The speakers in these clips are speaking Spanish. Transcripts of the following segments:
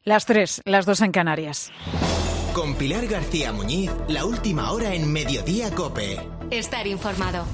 Las 3, las 2 en Canarias. Con Pilar García Muñiz, la última hora en Mediodía COPE. Estar informado.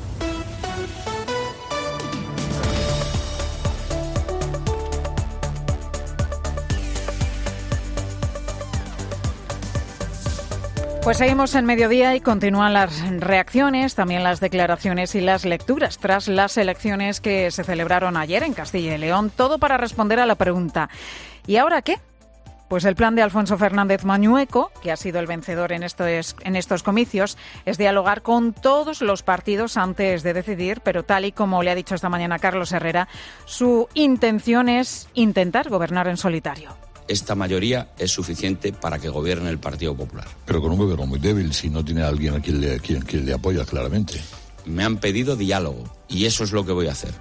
Pues seguimos en Mediodía y continúan las reacciones, también las declaraciones y las lecturas tras las elecciones que se celebraron ayer en Castilla y León. Todo para responder a la pregunta: ¿y ahora qué? Pues el plan de Alfonso Fernández Mañueco, que ha sido el vencedor en estos comicios, es dialogar con todos los partidos antes de decidir, pero tal y como le ha dicho esta mañana Carlos Herrera, su intención es intentar gobernar en solitario. Esta mayoría es suficiente para que gobierne el Partido Popular. Pero con un gobierno muy débil, si no tiene a alguien a quien le apoya claramente. Me han pedido diálogo y eso es lo que voy a hacer.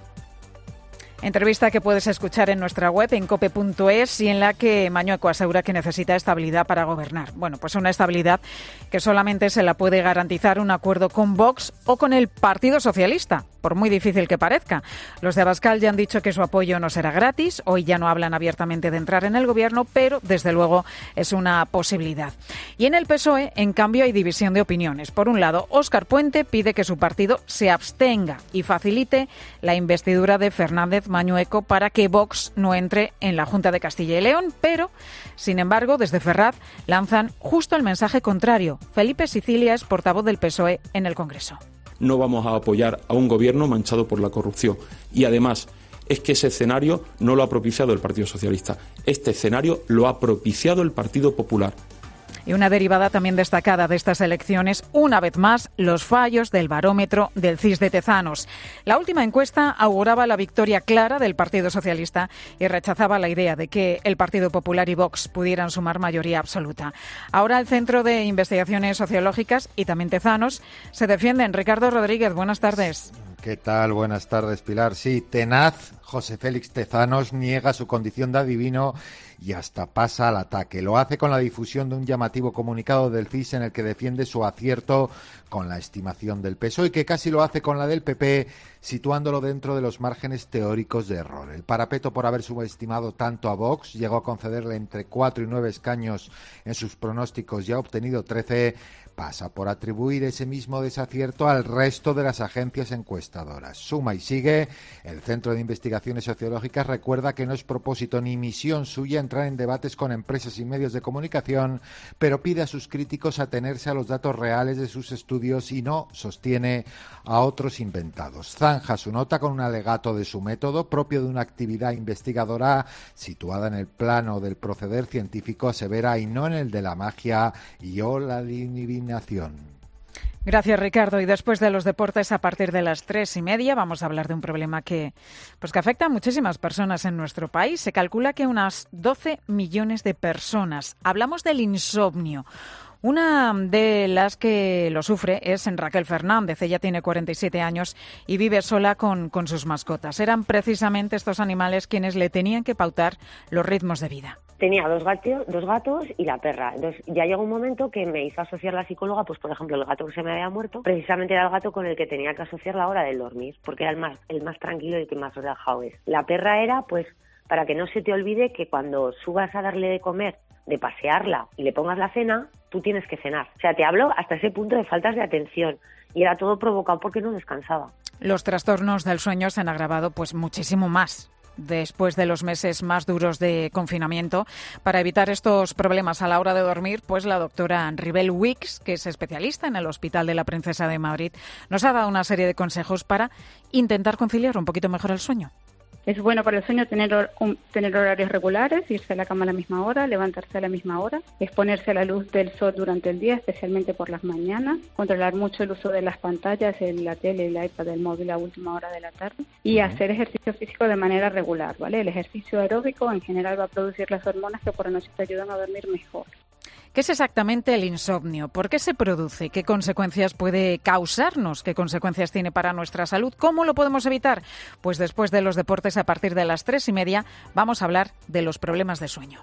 Entrevista que puedes escuchar en nuestra web, en cope.es, y en la que Mañueco asegura que necesita estabilidad para gobernar. Bueno, pues una estabilidad que solamente se la puede garantizar un acuerdo con Vox o con el Partido Socialista, por muy difícil que parezca. Los de Abascal ya han dicho que su apoyo no será gratis. Hoy ya no hablan abiertamente de entrar en el gobierno, pero desde luego es una posibilidad. Y en el PSOE, en cambio, hay división de opiniones. Por un lado, Óscar Puente pide que su partido se abstenga y facilite la investidura de Fernández Mañueco para que Vox no entre en la Junta de Castilla y León, pero, sin embargo, desde Ferraz lanzan justo el mensaje contrario. Felipe Sicilia es portavoz del PSOE en el Congreso. No vamos a apoyar a un gobierno manchado por la corrupción. Y además, es que ese escenario no lo ha propiciado el Partido Socialista. Este escenario lo ha propiciado el Partido Popular. Y una derivada también destacada de estas elecciones, una vez más, los fallos del barómetro del CIS de Tezanos. La última encuesta auguraba la victoria clara del Partido Socialista y rechazaba la idea de que el Partido Popular y Vox pudieran sumar mayoría absoluta. Ahora el Centro de Investigaciones Sociológicas y también Tezanos se defienden. Ricardo Rodríguez, buenas tardes. ¿Qué tal? Buenas tardes, Pilar. Sí, tenaz, José Félix Tezanos niega su condición de adivino y hasta pasa al ataque. Lo hace con la difusión de un llamativo comunicado del CIS en el que defiende su acierto con la estimación del PSOE y que casi lo hace con la del PP, situándolo dentro de los márgenes teóricos de error. El parapeto por haber subestimado tanto a Vox llegó a concederle entre 4 y 9 escaños en sus pronósticos y ha obtenido 13, pasa por atribuir ese mismo desacierto al resto de las agencias encuestadoras. Suma y sigue, el Centro de Investigaciones Sociológicas recuerda que no es propósito ni misión suya entrar en debates con empresas y medios de comunicación, pero pide a sus críticos atenerse a los datos reales de sus estudios y no sostiene a otros inventados. Zanja su nota con un alegato de su método, propio de una actividad investigadora situada en el plano del proceder científico, asevera, y no en el de la magia y o la adivinación. Gracias, Ricardo. Y después de los deportes, a partir de las 3:30, vamos a hablar de un problema que afecta a muchísimas personas en nuestro país. Se calcula que unas 12 millones de personas. Hablamos del insomnio. Una de las que lo sufre es Raquel Fernández. Ella tiene 47 años y vive sola con sus mascotas. Eran precisamente estos animales quienes le tenían que pautar los ritmos de vida. Tenía dos gatos y la perra. Entonces ya llegó un momento que me hizo asociar la psicóloga, pues por ejemplo el gato que se me había muerto, precisamente era el gato con el que tenía que asociar la hora del dormir, porque era el más tranquilo y el que más relajado es. La perra era pues para que no se te olvide que cuando subas a darle de comer, de pasearla y le pongas la cena, tú tienes que cenar. O sea, te hablo hasta ese punto de faltas de atención y era todo provocado porque no descansaba. Los trastornos del sueño se han agravado pues muchísimo más después de los meses más duros de confinamiento. Para evitar estos problemas a la hora de dormir, pues la doctora Ribel Wicks, que es especialista en el Hospital de la Princesa de Madrid, nos ha dado una serie de consejos para intentar conciliar un poquito mejor el sueño. Es bueno para el sueño tener horarios regulares, irse a la cama a la misma hora, levantarse a la misma hora, exponerse a la luz del sol durante el día, especialmente por las mañanas, controlar mucho el uso de las pantallas, la tele, el iPad, el móvil a última hora de la tarde y hacer ejercicio físico de manera regular, ¿vale? El ejercicio aeróbico en general va a producir las hormonas que por la noche te ayudan a dormir mejor. ¿Qué es exactamente el insomnio? ¿Por qué se produce? ¿Qué consecuencias puede causarnos? ¿Qué consecuencias tiene para nuestra salud? ¿Cómo lo podemos evitar? Pues después de los deportes, a partir de las 3:30, vamos a hablar de los problemas de sueño.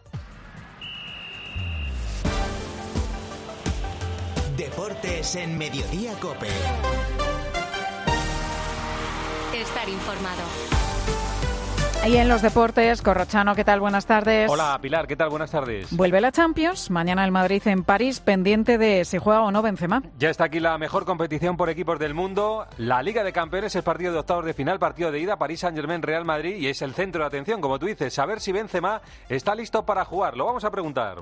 Deportes en Mediodía COPE. Estar informado. Y en los deportes, Corrochano, ¿qué tal? Buenas tardes. Hola, Pilar, ¿qué tal? Buenas tardes. Vuelve la Champions, mañana el Madrid en París, pendiente de si juega o no Benzema. Ya está aquí la mejor competición por equipos del mundo, la Liga de Campeones, el partido de octavos de final, partido de ida, París Saint-Germain, Real Madrid, y es el centro de atención, como tú dices, saber si Benzema está listo para jugar. Lo vamos a preguntar.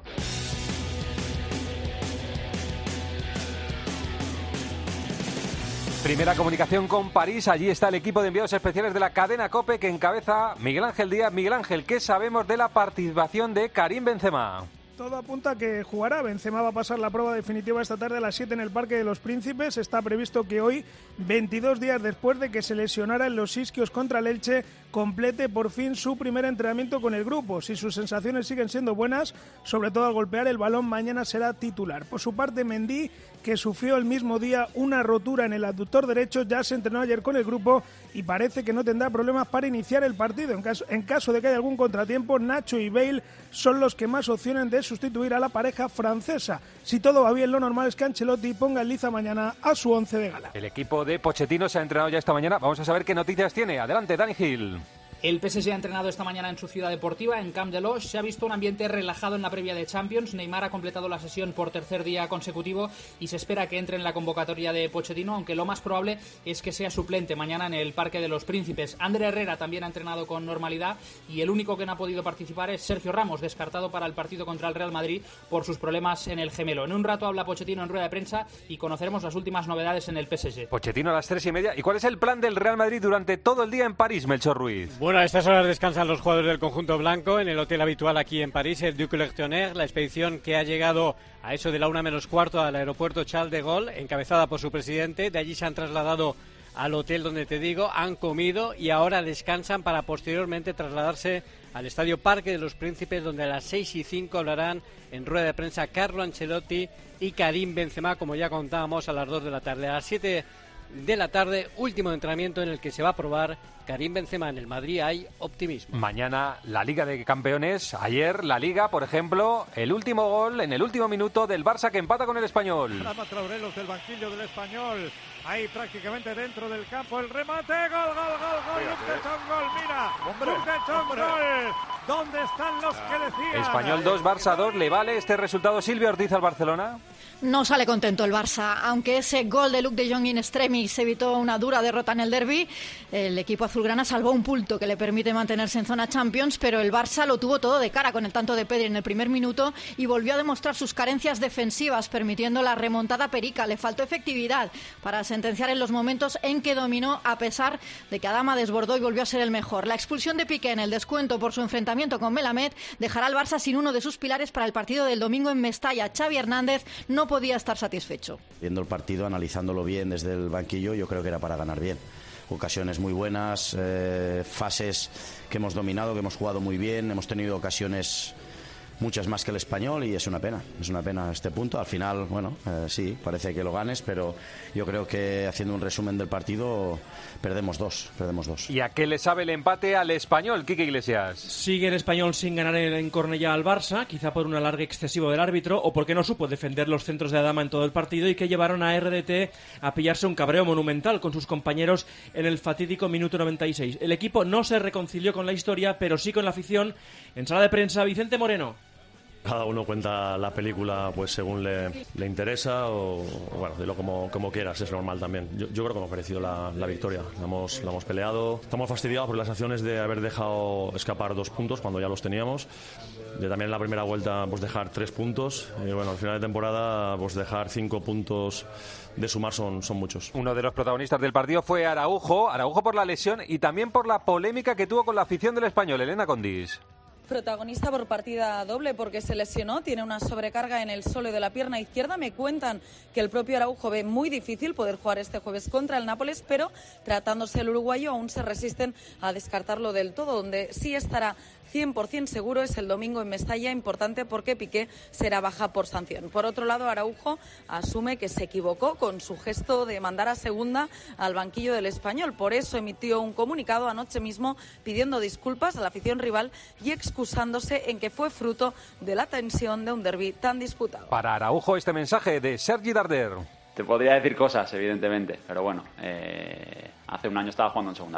Primera comunicación con París, allí está el equipo de enviados especiales de la cadena COPE que encabeza Miguel Ángel Díaz. Miguel Ángel, ¿qué sabemos de la participación de Karim Benzema? Todo apunta a que jugará. Benzema va a pasar la prueba definitiva esta tarde a las 7 en el Parque de los Príncipes. Está previsto que hoy, 22 días después de que se lesionara en los isquios contra el Elche, complete por fin su primer entrenamiento con el grupo. Si sus sensaciones siguen siendo buenas, sobre todo al golpear el balón, mañana será titular. Por su parte, Mendy, que sufrió el mismo día una rotura en el abductor derecho, ya se entrenó ayer con el grupo y parece que no tendrá problemas para iniciar el partido. En caso de que haya algún contratiempo, Nacho y Bale son los que más opciones de sustituir a la pareja francesa. Si todo va bien, lo normal es que Ancelotti ponga en liza mañana a su 11 de gala. El equipo de Pochettino se ha entrenado ya esta mañana. Vamos a saber qué noticias tiene. Adelante, Dani Gil. El PSG ha entrenado esta mañana en su ciudad deportiva, en Camp de Loge. Se ha visto un ambiente relajado en la previa de Champions. Neymar ha completado la sesión por tercer día consecutivo y se espera que entre en la convocatoria de Pochettino, aunque lo más probable es que sea suplente mañana en el Parque de los Príncipes. Ander Herrera también ha entrenado con normalidad y el único que no ha podido participar es Sergio Ramos, descartado para el partido contra el Real Madrid por sus problemas en el gemelo. En un rato habla Pochettino en rueda de prensa y conoceremos las últimas novedades en el PSG. Pochettino a las 3:30. ¿Y cuál es el plan del Real Madrid durante todo el día en París, Melchor Ruiz? Bueno, a estas horas descansan los jugadores del conjunto blanco en el hotel habitual aquí en París, el Duc Lectionnaire. La expedición que ha llegado a eso de la 1:15 al aeropuerto Charles de Gaulle, encabezada por su presidente. De allí se han trasladado al hotel donde te digo, han comido y ahora descansan para posteriormente trasladarse al Estadio Parque de los Príncipes, donde a las 6:05 hablarán en rueda de prensa Carlo Ancelotti y Karim Benzema, como ya contábamos, a las 2 de la tarde. A las 7 de la tarde, último entrenamiento en el que se va a probar Karim Benzema. En el Madrid hay optimismo. Mañana la Liga de Campeones. Ayer la Liga, por ejemplo, el último gol en el último minuto del Barça que empata con el Español. Traurelos del banquillo del Español. Ahí prácticamente dentro del campo. El remate. Gol. Gol. Mira. Gol. ¿Dónde están los que decían? Español 2, Barça 2. ¿Le vale este resultado, Silvia Ortiz, al Barcelona? No sale contento el Barça, aunque ese gol de Luuk de Jong in extremis evitó una dura derrota en el derbi. El equipo azulgrana salvó un punto que le permite mantenerse en zona Champions, pero el Barça lo tuvo todo de cara con el tanto de Pedri en el primer minuto y volvió a demostrar sus carencias defensivas, permitiendo la remontada perica. Le faltó efectividad para sentenciar en los momentos en que dominó, a pesar de que Adama desbordó y volvió a ser el mejor. La expulsión de Piqué en el descuento por su enfrentamiento con Melamed dejará al Barça sin uno de sus pilares para el partido del domingo en Mestalla. Xavi Hernández no podía estar satisfecho. Viendo el partido, analizándolo bien desde el banquillo, yo creo que era para ganar bien. Ocasiones muy buenas, fases que hemos dominado, que hemos jugado muy bien, hemos tenido ocasiones muchas más que el Español y es una pena este punto. Al final, bueno, sí, parece que lo ganes, pero yo creo que haciendo un resumen del partido perdemos dos. ¿Y a qué le sabe el empate al Español, Quique Iglesias? Sigue el Español sin ganar en Cornellá al Barça, quizá por un alargue excesivo del árbitro o porque no supo defender los centros de Adama en todo el partido y que llevaron a RDT a pillarse un cabreo monumental con sus compañeros en el fatídico minuto 96. El equipo no se reconcilió con la historia, pero sí con la afición. En sala de prensa, Vicente Moreno. Cada uno cuenta la película pues según le interesa o bueno, dilo como quieras, es normal también. Yo creo que hemos merecido la victoria, la hemos peleado. Estamos fastidiados por las acciones de haber dejado escapar 2 puntos cuando ya los teníamos. De también en la primera vuelta pues dejar 3 puntos y bueno, al final de temporada pues dejar 5 puntos de sumar son muchos. Uno de los protagonistas del partido fue Araujo por la lesión y también por la polémica que tuvo con la afición del Español. Elena Condis. Protagonista por partida doble porque se lesionó, tiene una sobrecarga en el sóleo de la pierna izquierda. Me cuentan que el propio Araujo ve muy difícil poder jugar este jueves contra el Nápoles, pero tratándose el uruguayo aún se resisten a descartarlo del todo. Donde sí estará 100% seguro es el domingo en Mestalla, importante porque Piqué será baja por sanción. Por otro lado, Araujo asume que se equivocó con su gesto de mandar a segunda al banquillo del Español. Por eso emitió un comunicado anoche mismo pidiendo disculpas a la afición rival y excusándose en que fue fruto de la tensión de un derbi tan disputado. Para Araujo, este mensaje de Sergi Darder. Te podría decir cosas, evidentemente, pero bueno, hace un año estaba jugando en segunda B.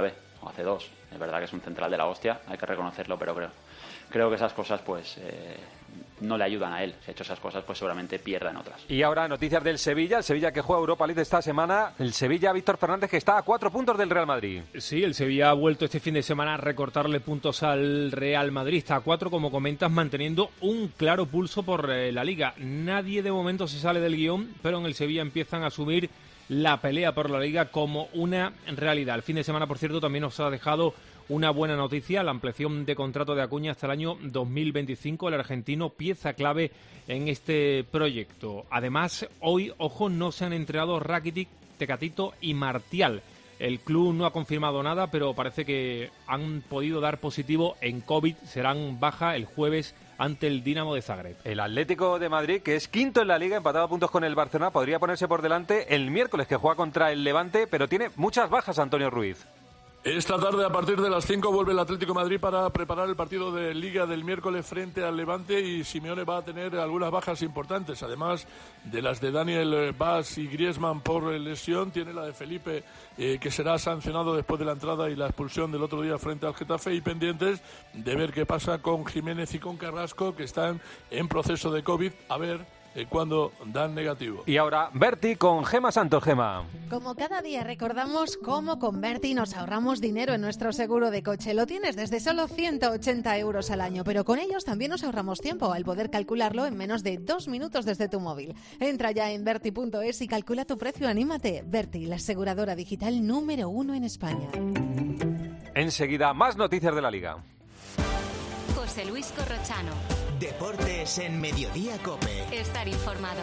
o hace 2. Es verdad que es un central de la hostia, hay que reconocerlo, pero creo que esas cosas pues no le ayudan a él. Si ha hecho esas cosas, pues seguramente pierda en otras. Y ahora noticias del Sevilla, el Sevilla que juega Europa League esta semana, el Sevilla, Víctor Fernández, que está a 4 puntos del Real Madrid. Sí, el Sevilla ha vuelto este fin de semana a recortarle puntos al Real Madrid, está a 4, como comentas, manteniendo un claro pulso por la Liga. Nadie de momento se sale del guión, pero en el Sevilla empiezan a asumir la pelea por la Liga como una realidad. El fin de semana, por cierto, también nos ha dejado una buena noticia, la ampliación de contrato de Acuña hasta el año 2025, el argentino pieza clave en este proyecto. Además, hoy, ojo, no se han entrenado Rakitic, Tecatito y Martial. El club no ha confirmado nada, pero parece que han podido dar positivo en COVID, serán baja el jueves ante el Dinamo de Zagreb. El Atlético de Madrid, que es quinto en la Liga, empatado a puntos con el Barcelona, podría ponerse por delante el miércoles, que juega contra el Levante, pero tiene muchas bajas, Antonio Ruiz. Esta tarde, a partir de las 5, vuelve el Atlético de Madrid para preparar el partido de Liga del miércoles frente al Levante, y Simeone va a tener algunas bajas importantes, además de las de Daniel Vaz y Griezmann por lesión. Tiene la de Felipe, que será sancionado después de la entrada y la expulsión del otro día frente al Getafe, y pendientes de ver qué pasa con Jiménez y con Carrasco, que están en proceso de COVID, a ver cuando dan negativo. Y ahora Berti con Gema Santos. Gema. Como cada día recordamos cómo con Berti nos ahorramos dinero en nuestro seguro de coche. Lo tienes desde solo 180 euros al año, pero con ellos también nos ahorramos tiempo al poder calcularlo en menos de 2 minutos desde tu móvil. Entra ya en berti.es y calcula tu precio. Anímate. Berti, la aseguradora digital número 1 en España. Enseguida, más noticias de la Liga. José Luis Corrochano. Deportes en Mediodía COPE. Estar informado.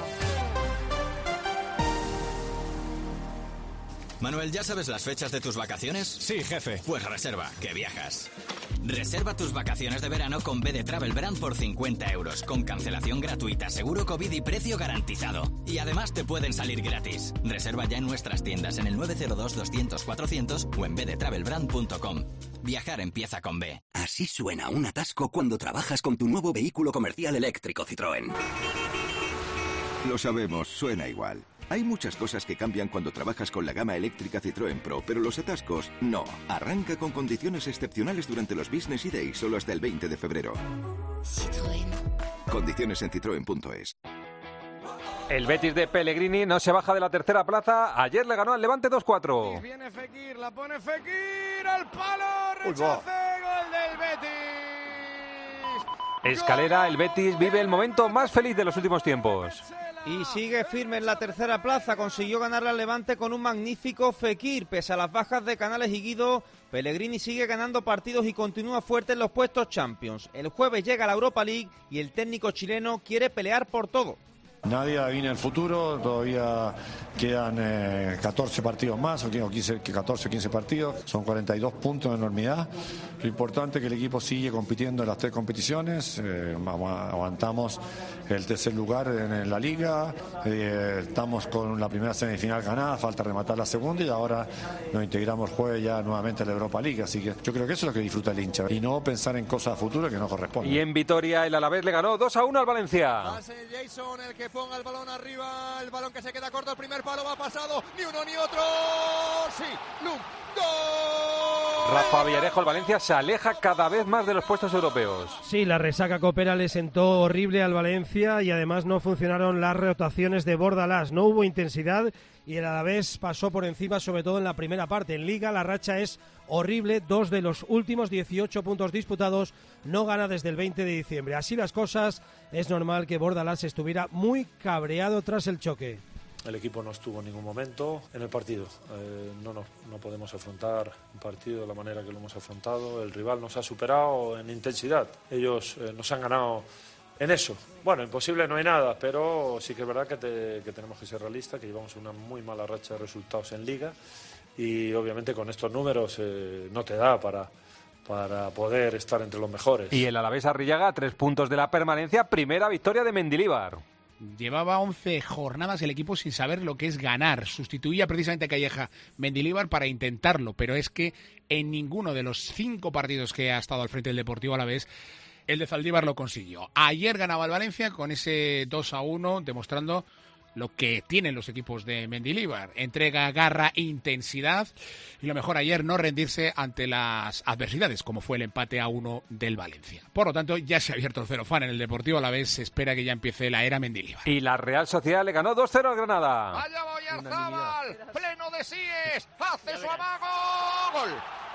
Manuel, ¿ya sabes las fechas de tus vacaciones? Sí, jefe. Pues reserva, que viajas. Reserva tus vacaciones de verano con BD Travel Brand por 50 euros, con cancelación gratuita, seguro COVID y precio garantizado. Y además te pueden salir gratis. Reserva ya en nuestras tiendas en el 902-200-400 o en bdtravelbrand.com. Viajar empieza con B. Así suena un atasco cuando trabajas con tu nuevo vehículo comercial eléctrico Citroën. Lo sabemos, suena igual. Hay muchas cosas que cambian cuando trabajas con la gama eléctrica Citroën Pro, pero los atascos no. Arranca con condiciones excepcionales durante los Business E-Days, solo hasta el 20 de febrero. Citroën. Condiciones en citroen.es. El Betis de Pellegrini no se baja de la tercera plaza. Ayer le ganó al Levante 2-4. Viene Fekir, la pone Fekir al palo, rechace, gol del Betis. Escalera, el Betis vive el momento más feliz de los últimos tiempos. Y sigue firme en la tercera plaza, consiguió ganarle al Levante con un magnífico Fekir. Pese a las bajas de Canales y Guido, Pellegrini sigue ganando partidos y continúa fuerte en los puestos Champions. El jueves llega a la Europa League y el técnico chileno quiere pelear por todo. Nadie adivina el futuro, todavía quedan 14 partidos más, o 14 o 15 partidos, son 42 puntos de enormidad. Lo importante es que el equipo sigue compitiendo en las 3 competiciones, aguantamos el tercer lugar en la liga, estamos con la primera semifinal ganada, falta rematar la segunda y ahora nos integramos el jueves ya nuevamente a la Europa League, así que yo creo que eso es lo que disfruta el hincha y no pensar en cosas a futuro que no corresponden. Y en Vitoria el Alavés le ganó 2-1 al Valencia. Jason, el que ponga el balón arriba, el balón que se queda corto, el primer palo va pasado, ni uno ni otro, sí, ¡Lum! ¡Gol! Rafa Villarejo, el Valencia se aleja cada vez más de los puestos europeos. Sí, la resaca copera le sentó horrible al Valencia y además no funcionaron las rotaciones de Bordalás, no hubo intensidad y el Alavés pasó por encima, sobre todo en la primera parte. En Liga la racha es horrible, 2 de los últimos 18 puntos disputados no gana desde el 20 de diciembre. Así las cosas, es normal que Bordalás estuviera muy cabreado tras el choque. El equipo no estuvo en ningún momento en el partido. No podemos afrontar un partido de la manera que lo hemos afrontado. El rival nos ha superado en intensidad. Ellos nos han ganado en eso. Bueno, imposible no hay nada, pero sí que es verdad que tenemos que ser realistas, que llevamos una muy mala racha de resultados en Liga y obviamente con estos números no te da para poder estar entre los mejores. Y el Alavés Arrillaga a 3 puntos de la permanencia, primera victoria de Mendilibar. Llevaba 11 jornadas el equipo sin saber lo que es ganar. Sustituía precisamente a Calleja Mendilibar para intentarlo, pero es que en ninguno de los 5 partidos que ha estado al frente del Deportivo Alavés, el de Zaldívar lo consiguió. Ayer ganaba el Valencia con ese 2-1, demostrando lo que tienen los equipos de Mendilibar. Entrega, garra, intensidad y lo mejor ayer no rendirse ante las adversidades, como fue el empate a 1 del Valencia. Por lo tanto, ya se ha abierto el Celofán en el Deportivo Alavés, se espera que ya empiece la era Mendilibar. Y la Real Sociedad le ganó 2-0 al Granada. ¡Allá va Oyarzábal! ¡Pleno de síes! ¡Hace su amago! ¡Gol!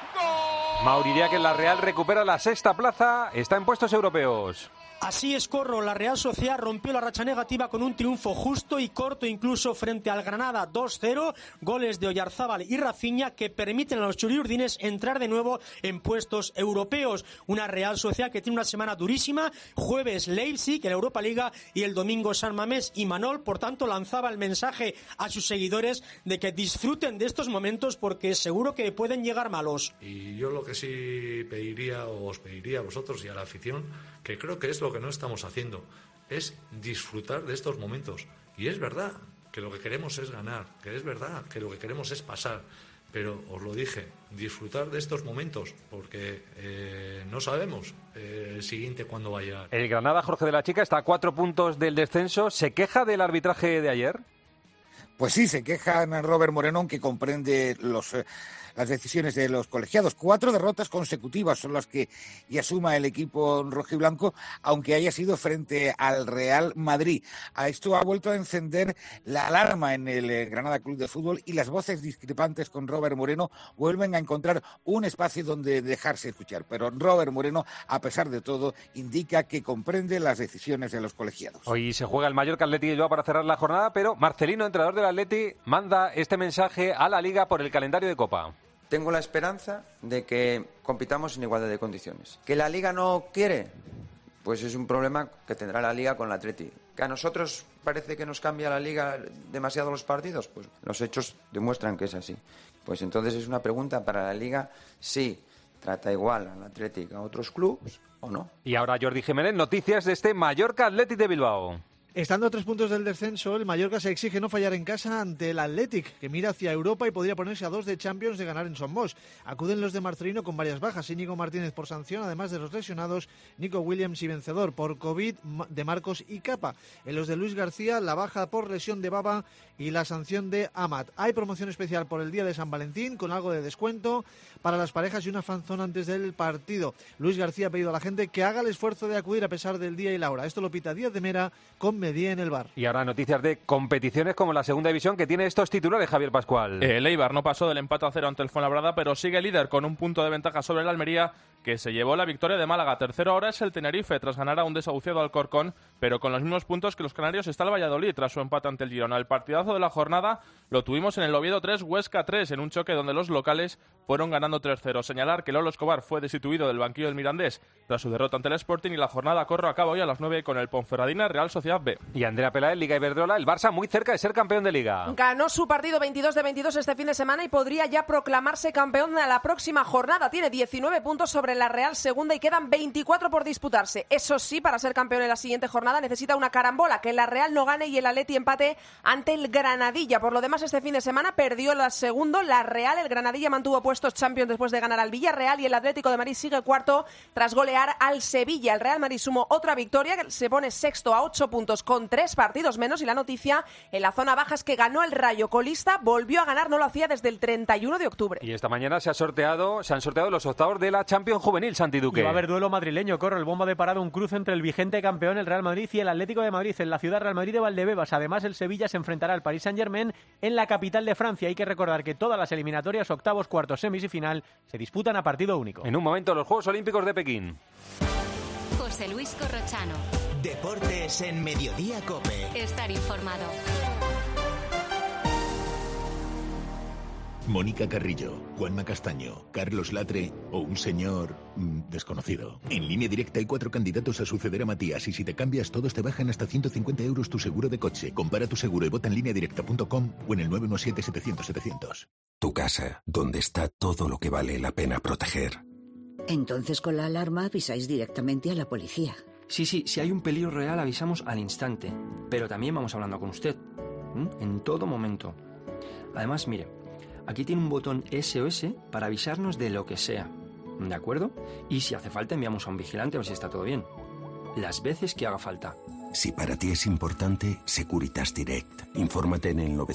Mauriría que la Real recupera la sexta plaza, está en puestos europeos. Así es, Corro, la Real Sociedad rompió la racha negativa con un triunfo justo y corto incluso frente al Granada 2-0, goles de Oyarzábal y Rafinha que permiten a los churiurdines entrar de nuevo en puestos europeos. Una Real Sociedad que tiene una semana durísima, jueves Leipzig en la Europa Liga y el domingo San Mamés. Y Manol, por tanto, lanzaba el mensaje a sus seguidores de que disfruten de estos momentos porque seguro que pueden llegar malos. Y yo lo que sí pediría, o os pediría a vosotros y a la afición, que creo que es lo que no estamos haciendo, es disfrutar de estos momentos. Y es verdad que lo que queremos es ganar, que es verdad que lo que queremos es pasar, pero os lo dije, disfrutar de estos momentos, porque no sabemos el siguiente cuándo va a llegar. El Granada, Jorge de la Chica, está a 4 puntos del descenso. ¿Se queja del arbitraje de ayer? Pues sí, se quejan Robert Moreno, que comprende las decisiones de los colegiados. 4 derrotas consecutivas son las que ya suma el equipo rojiblanco, aunque haya sido frente al Real Madrid. A esto ha vuelto a encender la alarma en el Granada Club de Fútbol y las voces discrepantes con Robert Moreno vuelven a encontrar un espacio donde dejarse escuchar. Pero Robert Moreno, a pesar de todo, indica que comprende las decisiones de los colegiados. Hoy se juega el Mallorca Athletic Bilbao para cerrar la jornada, pero Marcelino, entrenador del Athletic, manda este mensaje a la Liga por el calendario de Copa. Tengo la esperanza de que compitamos en igualdad de condiciones. ¿Que la Liga no quiere? Pues es un problema que tendrá la Liga con el Atleti. ¿Que a nosotros parece que nos cambia la Liga demasiado los partidos? Pues los hechos demuestran que es así. Pues entonces es una pregunta para la Liga si trata igual al Atleti que a otros clubes o no. Y ahora Jordi Jiménez, noticias de este Mallorca Athletic de Bilbao. Estando a 3 puntos del descenso, el Mallorca se exige no fallar en casa ante el Athletic, que mira hacia Europa y podría ponerse a 2 de Champions de ganar en Somos. Acuden los de Marcelino con varias bajas, Íñigo Martínez por sanción, además de los lesionados Nico Williams y vencedor por COVID de Marcos y Capa. En los de Luis García, la baja por lesión de Baba y la sanción de Amat. Hay promoción especial por el día de San Valentín, con algo de descuento para las parejas y una fanzón antes del partido. Luis García ha pedido a la gente que haga el esfuerzo de acudir a pesar del día y la hora. Esto lo pita Díaz de Mera con Medía en el bar. Y ahora noticias de competiciones como la segunda división, que tiene estos titulares, Javier Pascual. El Eibar no pasó del empate a 0 ante el Fuenlabrada, pero sigue líder con un punto de ventaja sobre el Almería, que se llevó la victoria de Málaga. Tercero ahora es el Tenerife, tras ganar a un desahuciado Alcorcón, pero con los mismos puntos que los canarios está el Valladolid, tras su empate ante el Girona. El partidazo de la jornada lo tuvimos en el Oviedo 3, Huesca 3, en un choque donde los locales fueron ganando 3-0. Señalar que Lolo Escobar fue destituido del banquillo del Mirandés tras su derrota ante el Sporting, y la jornada corre a cabo hoy a las 9 con el Ponferradina Real Sociedad B. Y Andrea Peláez, Liga Iberdrola, el Barça muy cerca de ser campeón de Liga. Ganó su partido 22 de 22 este fin de semana y podría ya proclamarse campeón de la próxima jornada. Tiene 19 puntos sobre la Real segunda y quedan 24 por disputarse. Eso sí, para ser campeón en la siguiente jornada necesita una carambola, que la Real no gane y el Atleti empate ante el Granadilla. Por lo demás, este fin de semana perdió el segundo, la Real. El Granadilla mantuvo puestos Champions después de ganar al Villarreal y el Atlético de Madrid sigue cuarto tras golear al Sevilla. El Real Madrid sumó otra victoria, que se pone sexto a 8 puntos con 3 partidos menos, y la noticia en la zona baja es que ganó el Rayo colista, volvió a ganar, no lo hacía desde el 31 de octubre. Y esta mañana se han sorteado los octavos de la Champions Juvenil, Santi Duque. Y va a haber duelo madrileño, corre el bomba de parada, un cruce entre el vigente campeón, el Real Madrid, y el Atlético de Madrid en la ciudad Real Madrid de Valdebebas. Además, el Sevilla se enfrentará al Paris Saint-Germain en la capital de Francia. Hay que recordar que todas las eliminatorias, octavos, cuartos, semis y final se disputan a partido único. En un momento, los Juegos Olímpicos de Pekín. José Luis Corrochano. Deportes en Mediodía COPE. Estar informado. Mónica Carrillo, Juanma Castaño, Carlos Latre o un señor desconocido. En Línea Directa hay 4 candidatos a suceder a Matías, y si te cambias todos te bajan hasta 150 euros tu seguro de coche. Compara tu seguro y vota en lineadirecta.com o en el 917-700-700. Tu casa, donde está todo lo que vale la pena proteger. Entonces con la alarma avisáis directamente a la policía. Sí, si hay un peligro real avisamos al instante, pero también vamos hablando con usted, en todo momento. Además, mire, aquí tiene un botón SOS para avisarnos de lo que sea, ¿de acuerdo? Y si hace falta enviamos a un vigilante a ver si está todo bien. Las veces que haga falta. Si para ti es importante, Securitas Direct. Infórmate en el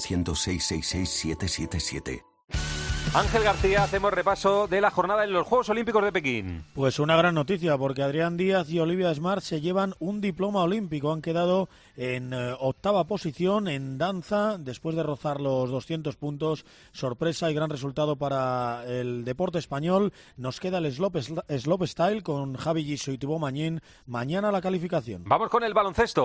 900-666-777. Ángel García, hacemos repaso de la jornada en los Juegos Olímpicos de Pekín. Pues una gran noticia, porque Adrián Díaz y Olivia Smart se llevan un diploma olímpico. Han quedado en octava posición en danza, después de rozar los 200 puntos. Sorpresa y gran resultado para el deporte español. Nos queda el slopestyle con Javi Giso y Thibaut Magnin. Mañana la calificación. Vamos con el baloncesto.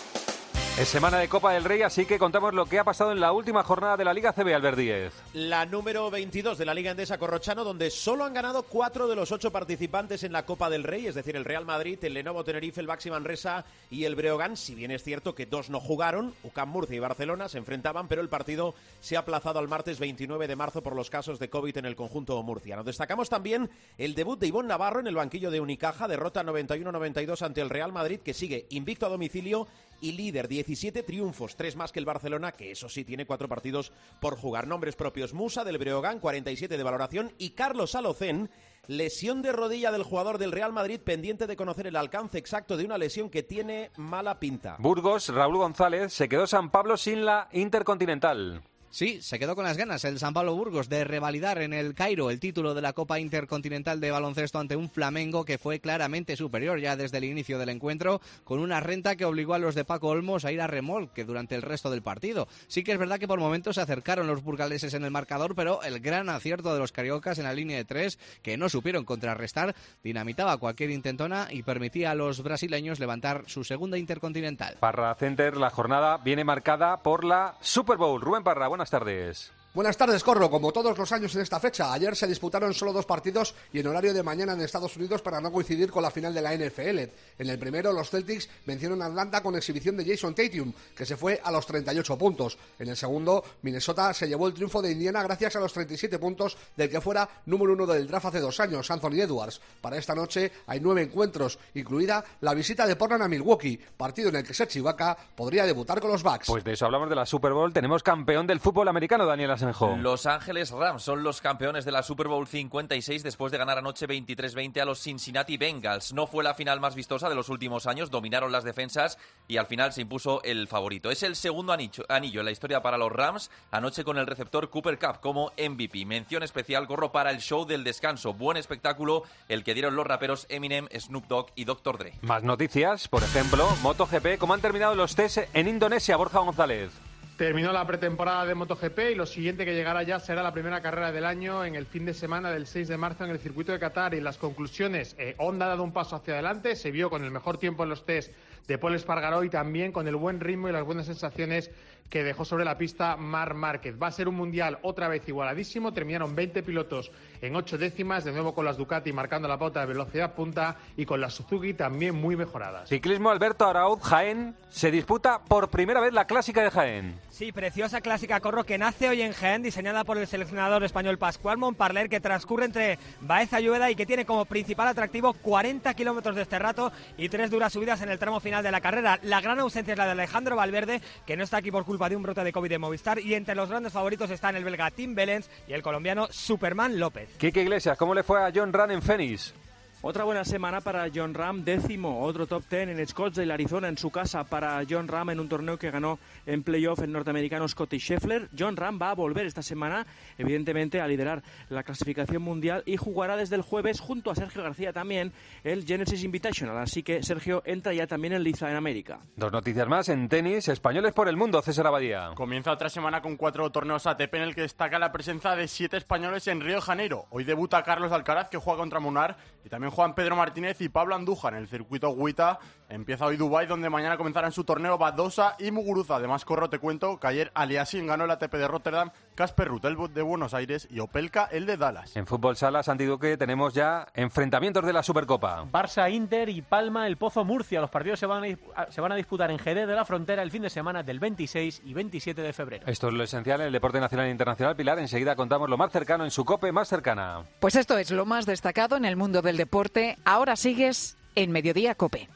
Es semana de Copa del Rey, así que contamos lo que ha pasado en la última jornada de la Liga CB, Albert Díez. La número 22 de la Liga Endesa Corrochano, donde solo han ganado 4 de los 8 participantes en la Copa del Rey, es decir, el Real Madrid, el Lenovo Tenerife, el Baxi Manresa y el Breogán. Si bien es cierto que 2 no jugaron, UCAM Murcia y Barcelona se enfrentaban, pero el partido se ha aplazado al martes 29 de marzo por los casos de COVID en el conjunto murciano. Destacamos también el debut de Ivonne Navarro en el banquillo de Unicaja, derrota 91-92 ante el Real Madrid, que sigue invicto a domicilio y líder, 17 triunfos, 3 más que el Barcelona, que eso sí tiene 4 partidos por jugar. Nombres propios: Musa del Breogán, 47 de valoración, y Carlos Alocén, lesión de rodilla del jugador del Real Madrid, pendiente de conocer el alcance exacto de una lesión que tiene mala pinta. Burgos, Raúl González, se quedó San Pablo sin la Intercontinental. Sí, se quedó con las ganas el San Pablo Burgos de revalidar en el Cairo el título de la Copa Intercontinental de baloncesto ante un Flamengo que fue claramente superior ya desde el inicio del encuentro, con una renta que obligó a los de Paco Olmos a ir a remolque durante el resto del partido. Sí que es verdad que por momentos se acercaron los burgaleses en el marcador, pero el gran acierto de los cariocas en la línea de 3, que no supieron contrarrestar, dinamitaba cualquier intentona y permitía a los brasileños levantar su segunda Intercontinental. Parra Center, la jornada viene marcada por la Super Bowl. Rubén Parra, buenas tardes. Buenas tardes, Corro. Como todos los años en esta fecha, ayer se disputaron solo 2 partidos y en horario de mañana en Estados Unidos para no coincidir con la final de la NFL. En el primero, los Celtics vencieron a Atlanta con exhibición de Jason Tatum, que se fue a los 38 puntos. En el segundo, Minnesota se llevó el triunfo de Indiana gracias a los 37 puntos del que fuera número 1 del draft hace 2 años, Anthony Edwards. Para esta noche hay 9 encuentros, incluida la visita de Portland a Milwaukee, partido en el que Serge Ibaka podría debutar con los Bucks. Pues de eso hablamos, de la Super Bowl. Tenemos campeón del fútbol americano, Daniel Asenjo. Los Ángeles Rams son los campeones de la Super Bowl 56 después de ganar anoche 23-20 a los Cincinnati Bengals. No fue la final más vistosa de los últimos años, dominaron las defensas y al final se impuso el favorito. Es el segundo anillo en la historia para los Rams, anoche con el receptor Cooper Kupp como MVP. Mención especial, Corro, para el show del descanso. Buen espectáculo el que dieron los raperos Eminem, Snoop Dogg y Dr. Dre. Más noticias, por ejemplo, MotoGP. ¿Cómo han terminado los test en Indonesia, Borja González? Terminó la pretemporada de MotoGP y lo siguiente que llegará ya será la primera carrera del año en el fin de semana del 6 de marzo en el circuito de Qatar. Y las conclusiones, Honda ha dado un paso hacia adelante, se vio con el mejor tiempo en los test de Pol Espargaró y también con el buen ritmo y las buenas sensaciones que dejó sobre la pista Marc Márquez. Va a ser un mundial otra vez igualadísimo, terminaron 20 pilotos en 8 décimas, de nuevo con las Ducati marcando la pauta de velocidad punta y con las Suzuki también muy mejoradas. Ciclismo, Alberto Arauz, Jaén, se disputa por primera vez la Clásica de Jaén. Sí, preciosa Clásica, Corro, que nace hoy en Jaén, diseñada por el seleccionador español Pascual Montparler, que transcurre entre Baeza y Úbeda y que tiene como principal atractivo 40 kilómetros de este rato y 3 duras subidas en el tramo final de la carrera. La gran ausencia es la de Alejandro Valverde, que no está aquí por culpa de un brote de COVID de Movistar, y entre los grandes favoritos están el belga Tim Wellens y el colombiano Superman López. Quique Iglesias, ¿cómo le fue a John Ram en Phoenix? Otra buena semana para John Ram, 10º, otro top 10 en Scottsdale, Arizona, en su casa para John Ram en un torneo que ganó en playoff el norteamericano Scotty Scheffler. John Ram va a volver esta semana, evidentemente, a liderar la clasificación mundial y jugará desde el jueves junto a Sergio García también el Genesis Invitational, así que Sergio entra ya también en lista en América. 2 noticias más en tenis, españoles por el mundo, César Abadía. Comienza otra semana con 4 torneos ATP en el que destaca la presencia de 7 españoles en Río de Janeiro. Hoy debuta Carlos Alcaraz, que juega contra Munar, y también juegan Pedro Martínez y Pablo Andújar en el circuito Huita. Empieza hoy Dubái, donde mañana comenzarán su torneo Badosa y Muguruza. Además, Corro, te cuento que ayer Aliassime ganó el ATP de Rotterdam, Casper Ruud el de Buenos Aires y Opelka el de Dallas. En fútbol sala, Santi Duque, tenemos ya enfrentamientos de la Supercopa. Barça, Inter y Palma, el Pozo, Murcia. Los partidos se van a disputar en Jerez de la Frontera el fin de semana del 26 y 27 de febrero. Esto es lo esencial en el deporte nacional e internacional. Pilar, enseguida contamos lo más cercano en su COPE más cercana. Pues esto es lo más destacado en el mundo del deporte. Ahora sigues en Mediodía COPE.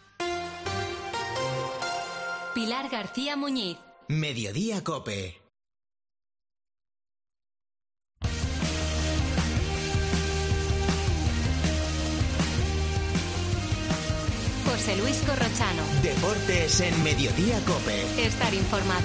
Pilar García Muñiz. Mediodía COPE. José Luis Corrochano. Deportes en Mediodía COPE. Estar informado.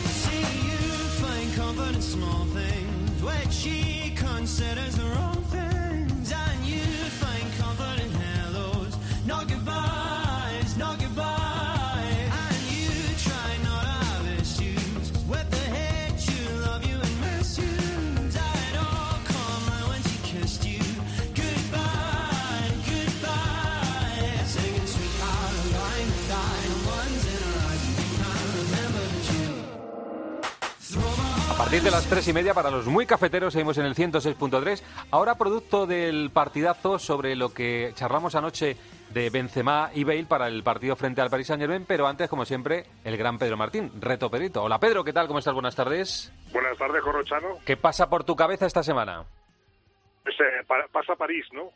A partir de las 3:30 para los muy cafeteros seguimos en el 106.3. Ahora producto del partidazo sobre lo que charlamos anoche de Benzema y Bale para el partido frente al Paris Saint-Germain, pero antes, como siempre, el gran Pedro Martín, Reto Pedrito. Hola Pedro, ¿qué tal? ¿Cómo estás? Buenas tardes. Buenas tardes, Corrochano. ¿Qué pasa por tu cabeza esta semana? Pues, pasa París, ¿no?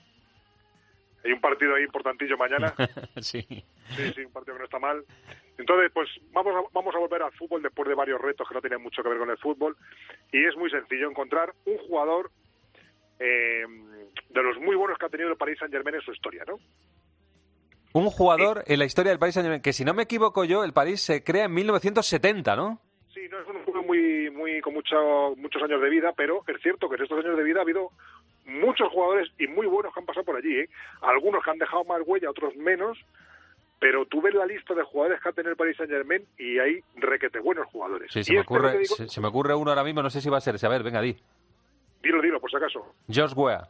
Hay un partido ahí importantillo mañana. Sí. Sí, un partido que no está mal. Entonces, pues vamos a volver al fútbol después de varios retos que no tienen mucho que ver con el fútbol. Y es muy sencillo encontrar un jugador de los muy buenos que ha tenido el Paris Saint-Germain en su historia, ¿no? Un jugador en la historia del Paris Saint-Germain, que si no me equivoco yo, el París se crea en 1970, ¿no? Sí, no es un jugador muy con muchos años de vida, pero es cierto que en estos años de vida ha habido muchos jugadores y muy buenos que han pasado por allí, ¿eh? Algunos que han dejado más huella, otros menos, pero tú ves la lista de jugadores que ha tenido el Paris Saint-Germain y hay requete buenos jugadores. Sí, se me ocurre uno ahora mismo, no sé si va a ser ese. A ver, venga, di. Dilo, por si acaso. George Weah.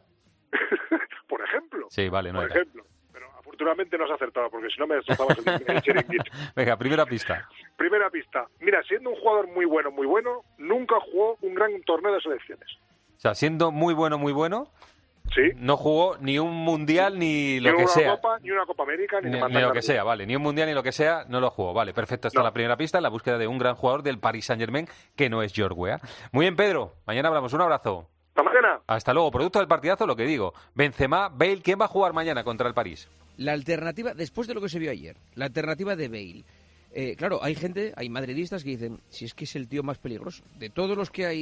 Por ejemplo. Sí, vale, no Por era. ejemplo. Pero afortunadamente no has acertado, porque si no me destrozabas el chiringuito. Venga, primera pista. Primera pista. Mira, siendo un jugador muy bueno, nunca jugó un gran torneo de selecciones. O sea, siendo muy bueno, sí, no jugó ni un mundial ni lo que sea. Ni una Copa América, ni lo que sea, vale. Ni un mundial ni lo que sea, no lo jugó. Vale, perfecto. Esta es la primera pista, la búsqueda de un gran jugador del Paris Saint-Germain, que no es George Weah. Muy bien, Pedro. Mañana hablamos. Un abrazo. Hasta mañana. Hasta luego. Producto del partidazo, lo que digo. Benzema, Bale, ¿quién va a jugar mañana contra el París? La alternativa, después de lo que se vio ayer, la alternativa de Bale. Claro, hay madridistas que dicen, si es que es el tío más peligroso. De todos los que hay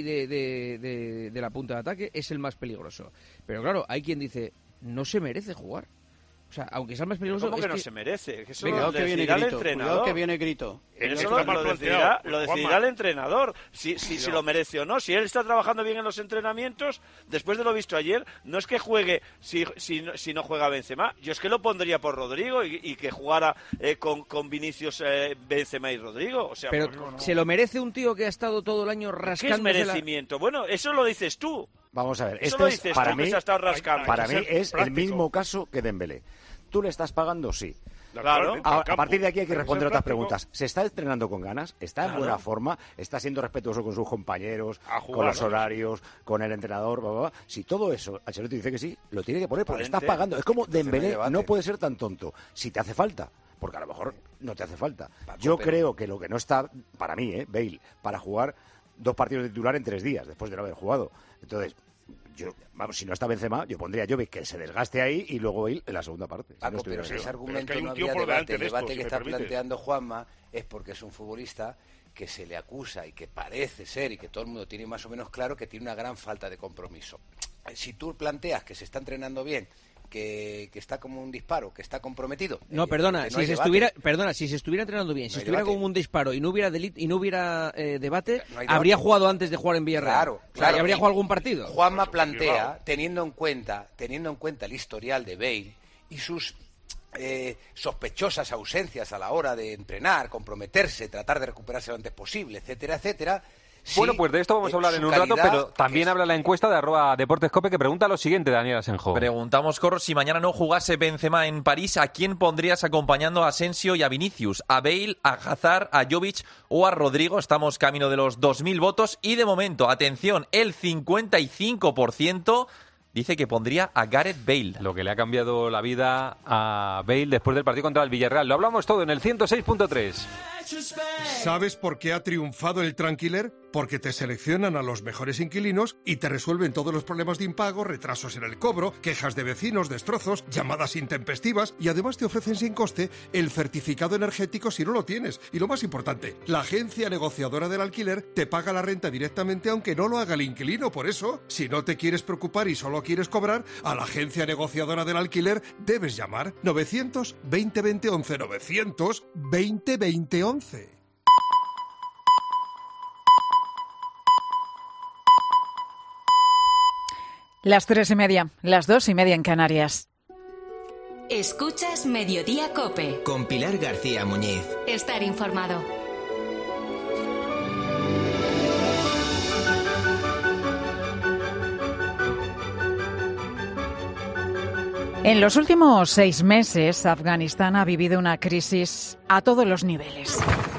de la punta de ataque, es el más peligroso. Pero claro, hay quien dice, no se merece jugar. O sea, aunque sea el más peligroso... ¿Cómo que no se merece? Que eso Venga, lo decidirá el entrenador. Que viene grito. Eso lo decidirá el entrenador, si lo merece o no. Si él está trabajando bien en los entrenamientos, después de lo visto ayer, no es que juegue si no juega Benzema. Yo es que lo pondría por Rodrigo y que jugara con Vinicius, Benzema y Rodrigo. O sea, pero ¿se lo merece un tío que ha estado todo el año rascándose? ¿Qué es merecimiento? Bueno, eso lo dices tú. Vamos a ver, esto es, para mí es el mismo caso que Dembélé. ¿Tú le estás pagando? Sí. Claro. A partir de aquí hay que responder otras preguntas. ¿Se está entrenando con ganas? ¿Está en buena forma? ¿Está siendo respetuoso con sus compañeros, con los horarios, con el entrenador? Bla, bla, bla? Si todo eso, Ancelotti dice que sí, lo tiene que poner porque le estás pagando. Es como Dembélé, no puede ser tan tonto. Si te hace falta, porque a lo mejor no te hace falta. Yo creo que lo que no está, para mí, Bale, para jugar 2 partidos de titular en 3 días, después de no haber jugado. Entonces... si no está Benzema, yo pondría a Jovic que se desgaste ahí y luego Bale en la segunda parte. Paco, pero si ese argumento no había debate, el debate que está planteando Juanma es porque es un futbolista que se le acusa y que parece ser, y que todo el mundo tiene más o menos claro, que tiene una gran falta de compromiso. Si tú planteas que se está entrenando bien, que está como un disparo, que está comprometido. No, perdona, si se estuviera entrenando bien, si estuviera como un disparo y no hubiera debate, habría jugado antes de jugar en Villarreal. Claro. ¿Y habría jugado algún partido? Juanma plantea, teniendo en cuenta el historial de Bale y sus sospechosas ausencias a la hora de entrenar, comprometerse, tratar de recuperarse lo antes posible, etcétera, etcétera. Bueno, pues de esto vamos a hablar en un rato, pero también habla la encuesta de @DeportesCope que pregunta lo siguiente, Daniel Asenjo. Preguntamos, Corro, si mañana no jugase Benzema en París, ¿a quién pondrías acompañando a Asensio y a Vinicius? ¿A Bale, a Hazard, a Jovic o a Rodrigo? Estamos camino de los 2.000 votos y de momento, atención, el 55% dice que pondría a Gareth Bale. Lo que le ha cambiado la vida a Bale después del partido contra el Villarreal. Lo hablamos todo en el 106.3. ¿Sabes por qué ha triunfado el Tranquiler? porque te seleccionan a los mejores inquilinos y te resuelven todos los problemas de impago, retrasos en el cobro, quejas de vecinos, destrozos, llamadas intempestivas y además te ofrecen sin coste el certificado energético si no lo tienes. Y lo más importante, la agencia negociadora del alquiler te paga la renta directamente aunque no lo haga el inquilino. Por eso, si no te quieres preocupar y solo quieres cobrar, a la agencia negociadora del alquiler debes llamar 900-2020-11, 900-2020-11. Las 3:30, las 2:30 en Canarias. Escuchas Mediodía COPE. Con Pilar García Muñiz. Estar informado. En los últimos 6 meses, Afganistán ha vivido una crisis a todos los niveles.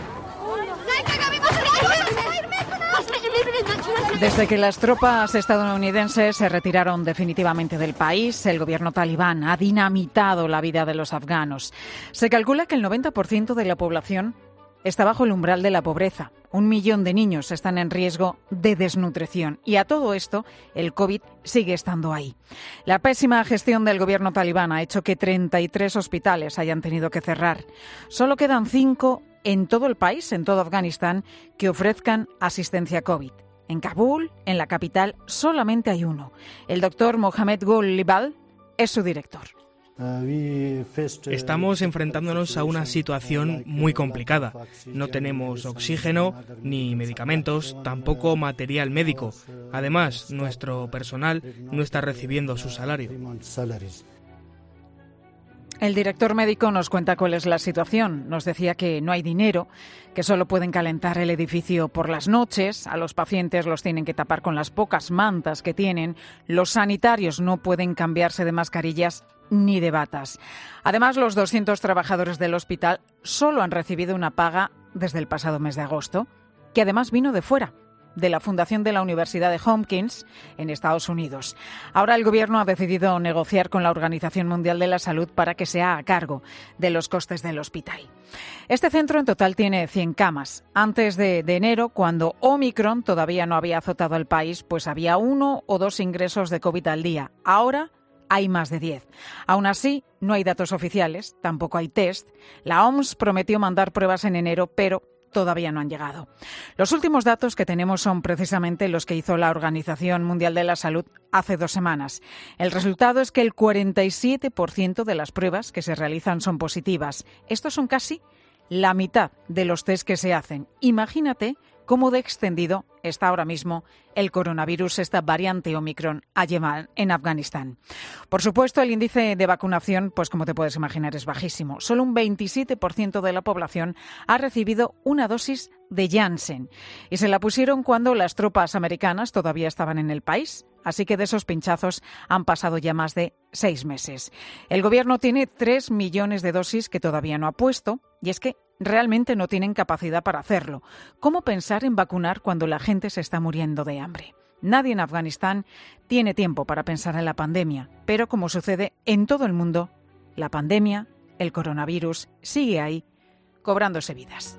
Desde que las tropas estadounidenses se retiraron definitivamente del país, el gobierno talibán ha dinamitado la vida de los afganos. Se calcula que el 90% de la población está bajo el umbral de la pobreza. 1 millón de niños están en riesgo de desnutrición. Y a todo esto, el COVID sigue estando ahí. La pésima gestión del gobierno talibán ha hecho que 33 hospitales hayan tenido que cerrar. Solo quedan 5 en todo el país, en todo Afganistán, que ofrezcan asistencia COVID. En Kabul, en la capital, solamente hay uno. El doctor Mohamed Gul-Libal es su director. Estamos enfrentándonos a una situación muy complicada. No tenemos oxígeno ni medicamentos, tampoco material médico. Además, nuestro personal no está recibiendo su salario. El director médico nos cuenta cuál es la situación. Nos decía que no hay dinero, que solo pueden calentar el edificio por las noches, a los pacientes los tienen que tapar con las pocas mantas que tienen, los sanitarios no pueden cambiarse de mascarillas ni de batas. Además, los 200 trabajadores del hospital solo han recibido una paga desde el pasado mes de agosto, que además vino de fuera, de la fundación de la Universidad de Hopkins en Estados Unidos. Ahora el gobierno ha decidido negociar con la Organización Mundial de la Salud para que sea a cargo de los costes del hospital. Este centro en total tiene 100 camas. Antes de enero, cuando Omicron todavía no había azotado al país, pues había 1 o 2 ingresos de COVID al día. Ahora hay más de 10. Aún así, no hay datos oficiales, tampoco hay test. La OMS prometió mandar pruebas en enero, pero todavía no han llegado. Los últimos datos que tenemos son precisamente los que hizo la Organización Mundial de la Salud hace 2 semanas. El resultado es que el 47% de las pruebas que se realizan son positivas. Estos son casi la mitad de los test que se hacen. Imagínate cómo de extendido está ahora mismo el coronavirus, esta variante Omicron, allá en Afganistán. Por supuesto, el índice de vacunación, pues como te puedes imaginar, es bajísimo. Solo un 27% de la población ha recibido una dosis de Janssen y se la pusieron cuando las tropas americanas todavía estaban en el país. Así que de esos pinchazos han pasado ya más de 6 meses. El gobierno tiene 3 millones de dosis que todavía no ha puesto y es que realmente no tienen capacidad para hacerlo. ¿Cómo pensar en vacunar cuando la gente se está muriendo de hambre? Nadie en Afganistán tiene tiempo para pensar en la pandemia, pero como sucede en todo el mundo, la pandemia, el coronavirus, sigue ahí, cobrándose vidas.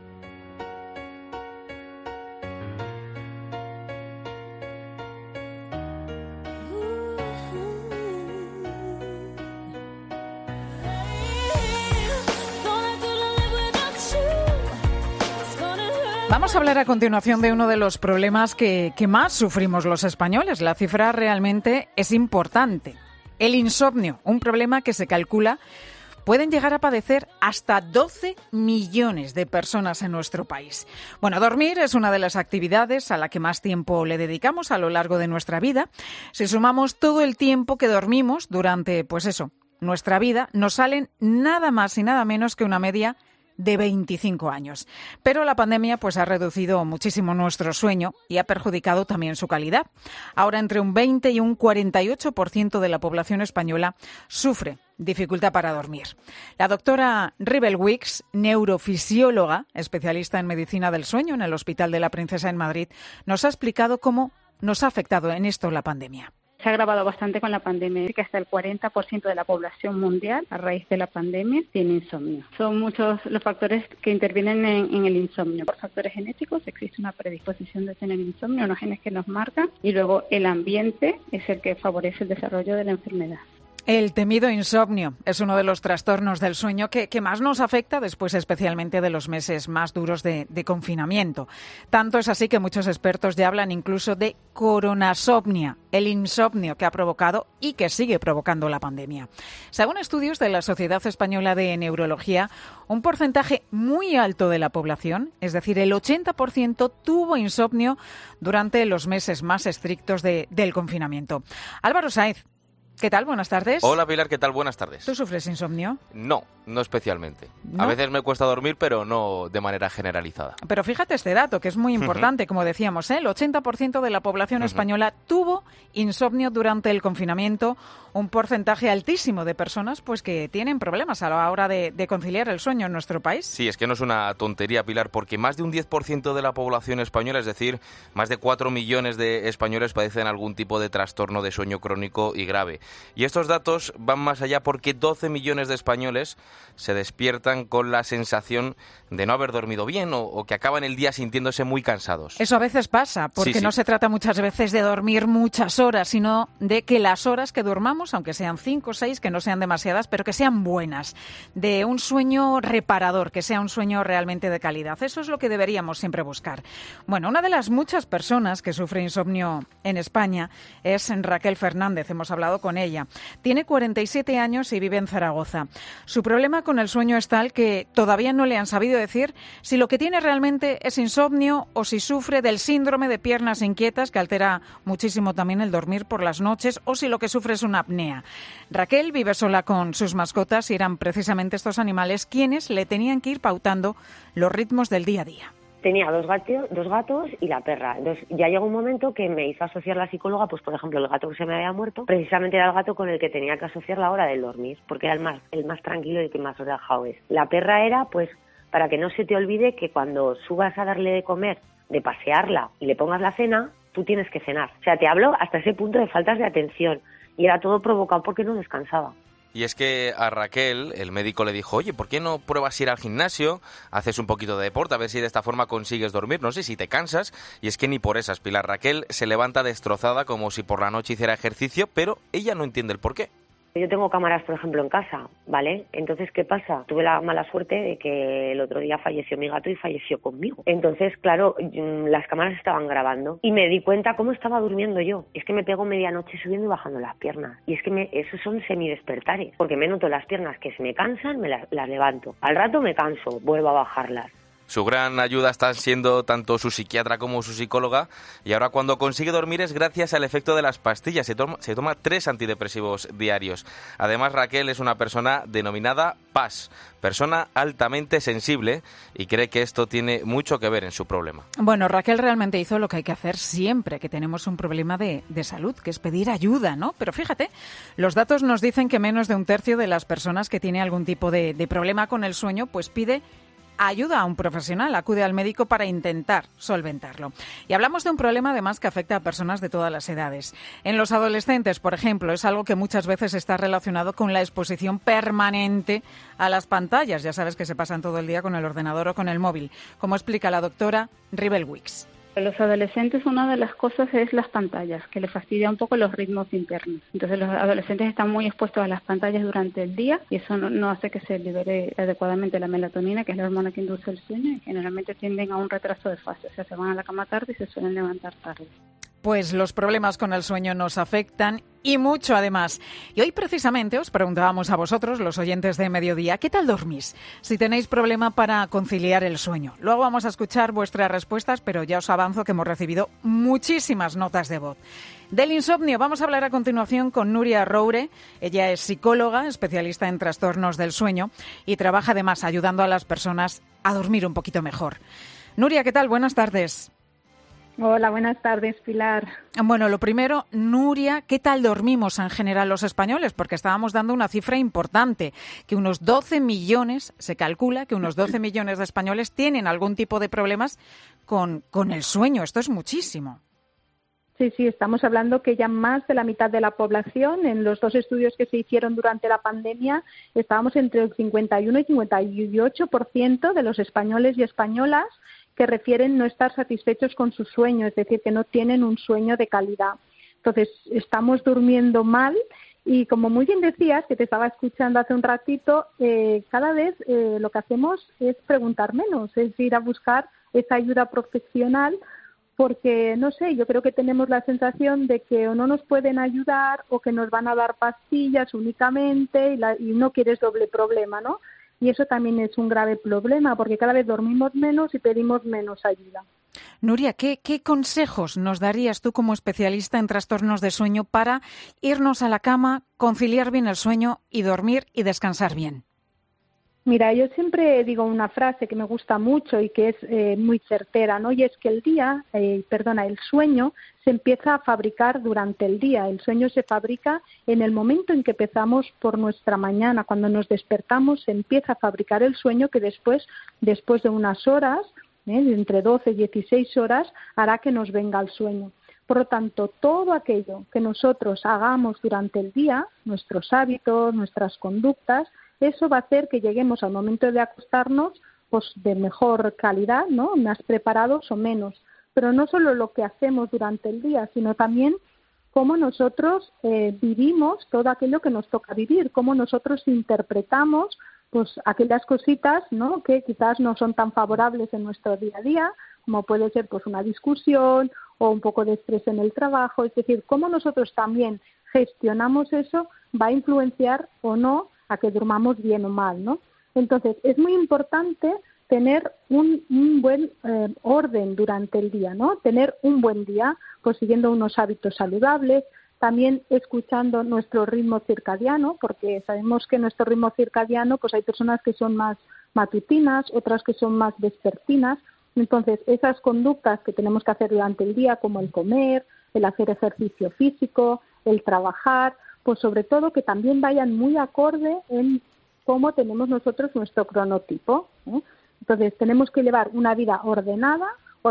Vamos a hablar a continuación de uno de los problemas que más sufrimos los españoles. La cifra realmente es importante. El insomnio, un problema que se calcula pueden llegar a padecer hasta 12 millones de personas en nuestro país. Bueno, dormir es una de las actividades a la que más tiempo le dedicamos a lo largo de nuestra vida. Si sumamos todo el tiempo que dormimos durante, nuestra vida, nos salen nada más y nada menos que una media de 25 años. Pero la pandemia ha reducido muchísimo nuestro sueño y ha perjudicado también su calidad. Ahora entre un 20 y un 48% de la población española sufre dificultad para dormir. La doctora Ribel Wicks, neurofisióloga, especialista en medicina del sueño en el Hospital de la Princesa en Madrid, nos ha explicado cómo nos ha afectado en esto la pandemia. Se ha agravado bastante con la pandemia, que hasta el 40% de la población mundial, a raíz de la pandemia, tiene insomnio. Son muchos los factores que intervienen en el insomnio. Por factores genéticos existe una predisposición de tener insomnio, unos genes que nos marcan, y luego el ambiente es el que favorece el desarrollo de la enfermedad. El temido insomnio es uno de los trastornos del sueño que más nos afecta después especialmente de los meses más duros de confinamiento. Tanto es así que muchos expertos ya hablan incluso de coronasomnia, el insomnio que ha provocado y que sigue provocando la pandemia. Según estudios de la Sociedad Española de Neurología, un porcentaje muy alto de la población, es decir, el 80%, tuvo insomnio durante los meses más estrictos del confinamiento. Álvaro Sáez, ¿qué tal? Buenas tardes. Hola Pilar, ¿qué tal? Buenas tardes. ¿Tú sufres insomnio? No especialmente. ¿No? A veces me cuesta dormir, pero no de manera generalizada. Pero fíjate este dato, que es muy importante, como decíamos, el 80% de la población española tuvo insomnio durante el confinamiento, un porcentaje altísimo de personas pues que tienen problemas a la hora de conciliar el sueño en nuestro país. Sí, es que no es una tontería, Pilar, porque más de un 10% de la población española, es decir, más de 4 millones de españoles padecen algún tipo de trastorno de sueño crónico y grave. Y estos datos van más allá porque 12 millones de españoles se despiertan con la sensación de no haber dormido bien o que acaban el día sintiéndose muy cansados. Eso a veces pasa, porque Sí. no se trata muchas veces de dormir muchas horas, sino de que las horas que durmamos, aunque sean 5 o 6, que no sean demasiadas, pero que sean buenas, de un sueño reparador, que sea un sueño realmente de calidad. Eso es lo que deberíamos siempre buscar. Bueno, una de las muchas personas que sufre insomnio en España es Raquel Fernández, hemos hablado con ella. Tiene 47 años y vive en Zaragoza. Su problema con el sueño es tal que todavía no le han sabido decir si lo que tiene realmente es insomnio o si sufre del síndrome de piernas inquietas, que altera muchísimo también el dormir por las noches, o si lo que sufre es una apnea. Raquel vive sola con sus mascotas y eran precisamente estos animales quienes le tenían que ir pautando los ritmos del día a día. Tenía dos gatos y la perra. Entonces ya llegó un momento que me hizo asociar la psicóloga, pues por ejemplo el gato que se me había muerto, precisamente era el gato con el que tenía que asociar la hora del dormir, porque era el más tranquilo y el que más relajado es. La perra era pues para que no se te olvide que cuando subas a darle de comer, de pasearla y le pongas la cena, tú tienes que cenar. O sea, te hablo hasta ese punto de faltas de atención y era todo provocado porque no descansaba. Y es que a Raquel el médico le dijo, oye, ¿por qué no pruebas ir al gimnasio? Haces un poquito de deporte, a ver si de esta forma consigues dormir. No sé si te cansas. Y es que ni por esas, Pilar. Raquel se levanta destrozada como si por la noche hiciera ejercicio, pero ella no entiende el porqué. Yo tengo cámaras, por ejemplo, en casa, ¿vale? Entonces, ¿qué pasa? Tuve la mala suerte de que el otro día falleció mi gato y falleció conmigo. Entonces, claro, las cámaras estaban grabando y me di cuenta cómo estaba durmiendo yo. Es que me pego medianoche subiendo y bajando las piernas. Y es que esos son semidespertares, porque me noto las piernas que se me cansan, las levanto. Al rato me canso, vuelvo a bajarlas. Su gran ayuda está siendo tanto su psiquiatra como su psicóloga, y ahora cuando consigue dormir es gracias al efecto de las pastillas. Se toma 3 antidepresivos diarios. Además, Raquel es una persona denominada PAS, persona altamente sensible, y cree que esto tiene mucho que ver en su problema. Bueno, Raquel realmente hizo lo que hay que hacer siempre que tenemos un problema de salud, que es pedir ayuda, ¿no? Pero fíjate, los datos nos dicen que menos de un tercio de las personas que tiene algún tipo de problema con el sueño, pues pide ayuda a un profesional, acude al médico para intentar solventarlo. Y hablamos de un problema además que afecta a personas de todas las edades. En los adolescentes, por ejemplo, es algo que muchas veces está relacionado con la exposición permanente a las pantallas. Ya sabes que se pasan todo el día con el ordenador o con el móvil, como explica la doctora Ribel Wicks. A los adolescentes una de las cosas es las pantallas, que les fastidia un poco los ritmos internos. Entonces los adolescentes están muy expuestos a las pantallas durante el día y eso no hace que se libere adecuadamente la melatonina, que es la hormona que induce el sueño, y generalmente tienden a un retraso de fase. O sea, se van a la cama tarde y se suelen levantar tarde. Pues los problemas con el sueño nos afectan y mucho además. Y hoy precisamente os preguntábamos a vosotros, los oyentes de Mediodía, ¿qué tal dormís? Si tenéis problema para conciliar el sueño. Luego vamos a escuchar vuestras respuestas, pero ya os avanzo que hemos recibido muchísimas notas de voz. Del insomnio vamos a hablar a continuación con Nuria Roure. Ella es psicóloga, especialista en trastornos del sueño y trabaja además ayudando a las personas a dormir un poquito mejor. Nuria, ¿qué tal? Buenas tardes. Hola, buenas tardes, Pilar. Bueno, lo primero, Nuria, ¿qué tal dormimos en general los españoles? Porque estábamos dando una cifra importante, que unos 12 millones, se calcula que unos 12 millones de españoles tienen algún tipo de problemas con el sueño. Esto es muchísimo. Sí, estamos hablando que ya más de la mitad de la población, en los 2 estudios que se hicieron durante la pandemia, estábamos entre el 51 y 58% de los españoles y españolas que refieren no estar satisfechos con su sueño, es decir, que no tienen un sueño de calidad. Entonces, estamos durmiendo mal y, como muy bien decías, que te estaba escuchando hace un ratito, cada vez lo que hacemos es preguntar menos, es ir a buscar esa ayuda profesional, porque, no sé, yo creo que tenemos la sensación de que o no nos pueden ayudar o que nos van a dar pastillas únicamente y no quieres doble problema, ¿no? Y eso también es un grave problema, porque cada vez dormimos menos y pedimos menos ayuda. Nuria, ¿qué consejos nos darías tú como especialista en trastornos de sueño para irnos a la cama, conciliar bien el sueño y dormir y descansar bien? Mira, yo siempre digo una frase que me gusta mucho y que es muy certera, ¿no? Y es que el sueño se empieza a fabricar durante el día. El sueño se fabrica en el momento en que empezamos por nuestra mañana. Cuando nos despertamos se empieza a fabricar el sueño que después de unas horas, entre 12 y 16 horas, hará que nos venga el sueño. Por lo tanto, todo aquello que nosotros hagamos durante el día, nuestros hábitos, nuestras conductas, eso va a hacer que lleguemos al momento de acostarnos pues de mejor calidad, ¿no? Más preparados o menos. Pero no solo lo que hacemos durante el día, sino también cómo nosotros vivimos todo aquello que nos toca vivir, cómo nosotros interpretamos pues aquellas cositas, ¿no? Que quizás no son tan favorables en nuestro día a día, como puede ser pues una discusión o un poco de estrés en el trabajo. Es decir, cómo nosotros también gestionamos eso va a influenciar o no a que durmamos bien o mal, ¿no? Entonces, es muy importante tener un buen orden durante el día, ¿no? Tener un buen día, pues siguiendo unos hábitos saludables, también escuchando nuestro ritmo circadiano, porque sabemos que nuestro ritmo circadiano, pues hay personas que son más matutinas, otras que son más vespertinas. Entonces, esas conductas que tenemos que hacer durante el día, como el comer, el hacer ejercicio físico, el trabajar, pues sobre todo que también vayan muy acorde en cómo tenemos nosotros nuestro cronotipo, ¿eh? Entonces tenemos que llevar una vida ordenada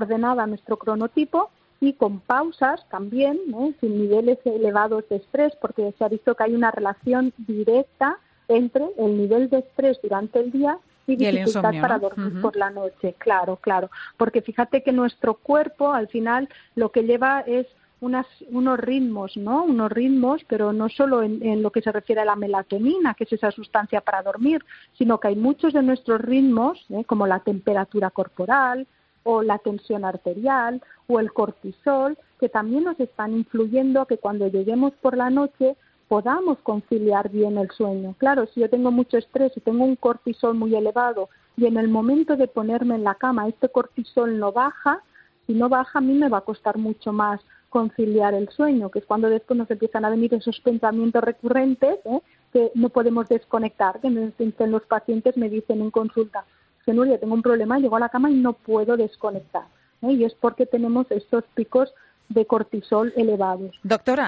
a nuestro cronotipo y con pausas también, sin niveles elevados de estrés, porque se ha visto que hay una relación directa entre el nivel de estrés durante el día y dificultad para dormir por la noche. Claro, porque fíjate que nuestro cuerpo al final lo que lleva es unos ritmos, ¿no? Unos ritmos, pero no solo en lo que se refiere a la melatonina, que es esa sustancia para dormir, sino que hay muchos de nuestros ritmos, como la temperatura corporal o la tensión arterial o el cortisol, que también nos están influyendo a que cuando lleguemos por la noche podamos conciliar bien el sueño. Claro, si yo tengo mucho estrés y tengo un cortisol muy elevado y en el momento de ponerme en la cama este cortisol no baja, si no baja a mí me va a costar mucho más conciliar el sueño, que es cuando después nos empiezan a venir esos pensamientos recurrentes que no podemos desconectar, que los pacientes me dicen en consulta, Nuria, tengo un problema, llego a la cama y no puedo desconectar, y es porque tenemos estos picos de cortisol elevados. Doctora,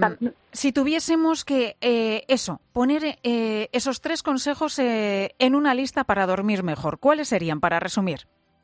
si tuviésemos que poner esos 3 consejos en una lista para dormir mejor, ¿cuáles serían, para resumir?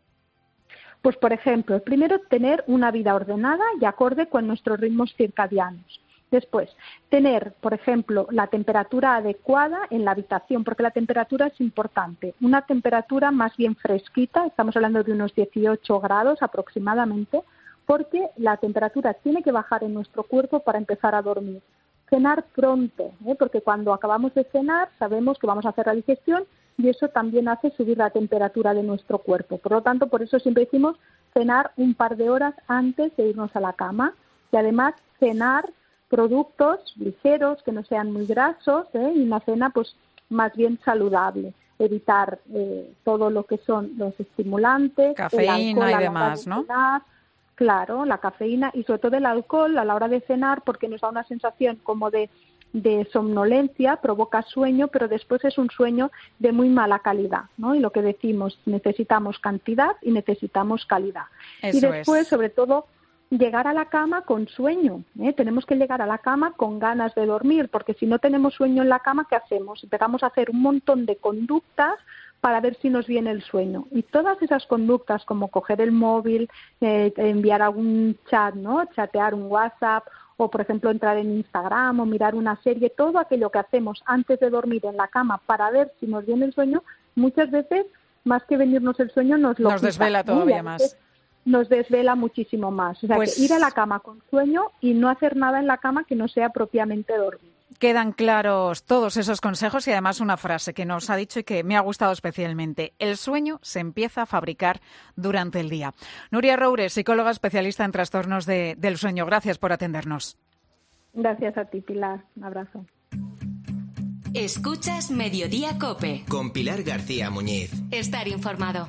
Pues, por ejemplo, primero, tener una vida ordenada y acorde con nuestros ritmos circadianos. Después, tener, por ejemplo, la temperatura adecuada en la habitación, porque la temperatura es importante. Una temperatura más bien fresquita, estamos hablando de unos 18 grados aproximadamente, porque la temperatura tiene que bajar en nuestro cuerpo para empezar a dormir. Cenar pronto, porque cuando acabamos de cenar sabemos que vamos a hacer la digestión y eso también hace subir la temperatura de nuestro cuerpo. Por lo tanto, por eso siempre decimos cenar un par de horas antes de irnos a la cama y además cenar productos ligeros que no sean muy grasos y una cena pues más bien saludable. Evitar todo lo que son los estimulantes, cafeína y demás, ¿no? Claro, la cafeína y sobre todo el alcohol a la hora de cenar porque nos da una sensación como de somnolencia, provoca sueño, pero después es un sueño de muy mala calidad, ¿no? Y lo que decimos, necesitamos cantidad y necesitamos calidad. Eso y después, sobre todo, llegar a la cama con sueño, Tenemos que llegar a la cama con ganas de dormir, porque si no tenemos sueño en la cama, ¿qué hacemos? Empezamos a hacer un montón de conductas para ver si nos viene el sueño. Y todas esas conductas, como coger el móvil, enviar algún chat, ¿no? Chatear un WhatsApp, o por ejemplo entrar en Instagram o mirar una serie, todo aquello que hacemos antes de dormir en la cama para ver si nos viene el sueño, muchas veces, más que venirnos el sueño, nos quita, desvela todavía más. Nos desvela muchísimo más. O sea, que ir a la cama con sueño y no hacer nada en la cama que no sea propiamente dormir. Quedan claros todos esos consejos y además una frase que nos ha dicho y que me ha gustado especialmente. El sueño se empieza a fabricar durante el día. Nuria Roure, psicóloga especialista en trastornos del sueño. Gracias por atendernos. Gracias a ti, Pilar. Un abrazo. Escuchas Mediodía COPE. Con Pilar García Muñiz. Estar informado.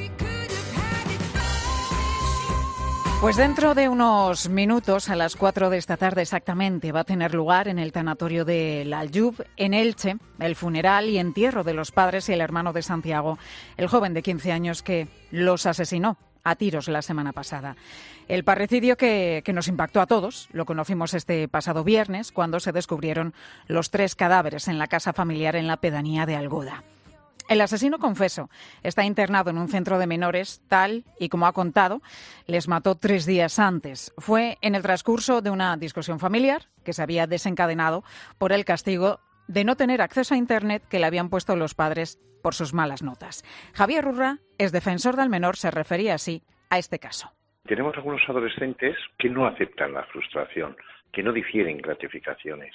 Pues dentro de unos minutos, a las 4 de esta tarde exactamente, va a tener lugar en el tanatorio de La Aljub, en Elche, el funeral y entierro de los padres y el hermano de Santiago, el joven de 15 años que los asesinó a tiros la semana pasada. El parricidio que nos impactó a todos lo conocimos este pasado viernes, cuando se descubrieron los 3 cadáveres en la casa familiar en la pedanía de Alguda. El asesino confeso está internado en un centro de menores, tal y como ha contado, les mató 3 días antes. Fue en el transcurso de una discusión familiar que se había desencadenado por el castigo de no tener acceso a Internet que le habían puesto los padres por sus malas notas. Javier Urra, es defensor del menor, se refería así a este caso. Tenemos algunos adolescentes que no aceptan la frustración, que no difieren gratificaciones.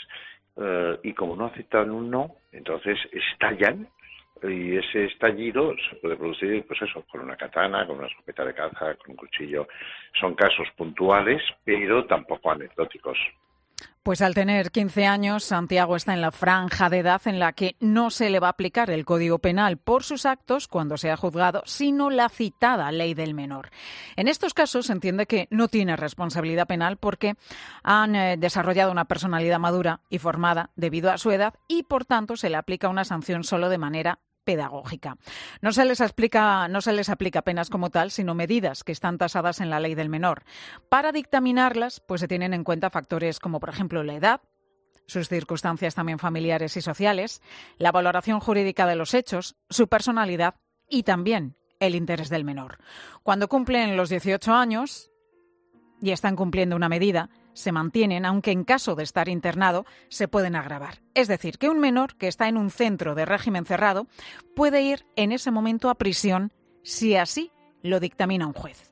Y como no aceptan un no, entonces estallan. Y ese estallido se puede producir, pues eso, con una katana, con una escopeta de caza, con un cuchillo. Son casos puntuales, pero tampoco anecdóticos. Pues al tener 15 años, Santiago está en la franja de edad en la que no se le va a aplicar el Código Penal por sus actos cuando sea juzgado, sino la citada ley del menor. En estos casos se entiende que no tiene responsabilidad penal porque han desarrollado una personalidad madura y formada debido a su edad y, por tanto, se le aplica una sanción solo de manera pedagógica. No se les aplica penas como tal, sino medidas que están tasadas en la ley del menor. Para dictaminarlas, pues se tienen en cuenta factores como, por ejemplo, la edad, sus circunstancias también familiares y sociales, la valoración jurídica de los hechos, su personalidad y también el interés del menor. Cuando cumplen los 18 años y están cumpliendo una medida, se mantienen, aunque en caso de estar internado se pueden agravar. Es decir, que un menor que está en un centro de régimen cerrado puede ir en ese momento a prisión si así lo dictamina un juez.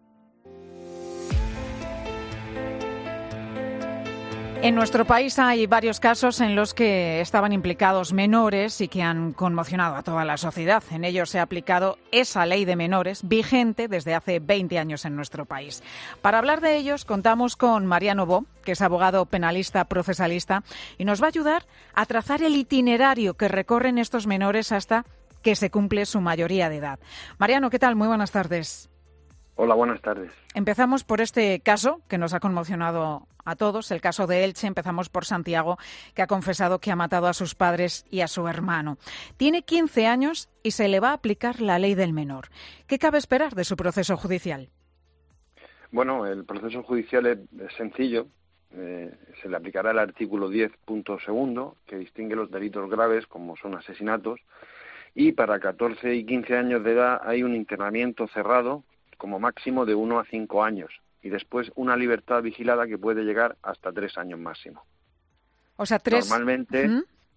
En nuestro país hay varios casos en los que estaban implicados menores y que han conmocionado a toda la sociedad. En ellos se ha aplicado esa ley de menores vigente desde hace 20 años en nuestro país. Para hablar de ellos contamos con Mariano Bo, que es abogado penalista procesalista, y nos va a ayudar a trazar el itinerario que recorren estos menores hasta que se cumple su mayoría de edad. Mariano, ¿qué tal? Muy buenas tardes. Hola, buenas tardes. Empezamos por este caso que nos ha conmocionado a todos, el caso de Elche. Empezamos por Santiago, que ha confesado que ha matado a sus padres y a su hermano. Tiene 15 años y se le va a aplicar la ley del menor. ¿Qué cabe esperar de su proceso judicial? Bueno, el proceso judicial es sencillo. Se le aplicará el artículo 10.2, que distingue los delitos graves, como son asesinatos, y para 14 y 15 años de edad hay un internamiento cerrado, como máximo de 1 a 5 años, y después una libertad vigilada que puede llegar hasta 3 años máximo. O sea, 3... Normalmente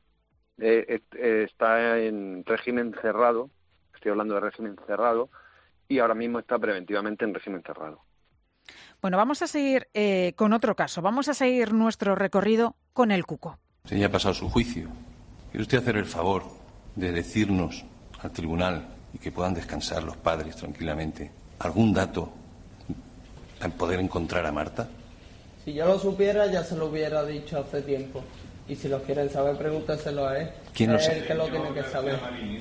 está en régimen cerrado, estoy hablando de régimen cerrado, y ahora mismo está preventivamente en régimen cerrado. Bueno, vamos a seguir con otro caso. Vamos a seguir nuestro recorrido con el Cuco. Se ya ha pasado su juicio. ¿Quiere usted hacer el favor de decirnos al tribunal y que puedan descansar los padres tranquilamente algún dato para poder encontrar a Marta? Si yo lo supiera, ya se lo hubiera dicho hace tiempo. Y si lo quieren saber, pregúntaselo a él. ¿Quién lo sabe? Es él que lo tiene que saber.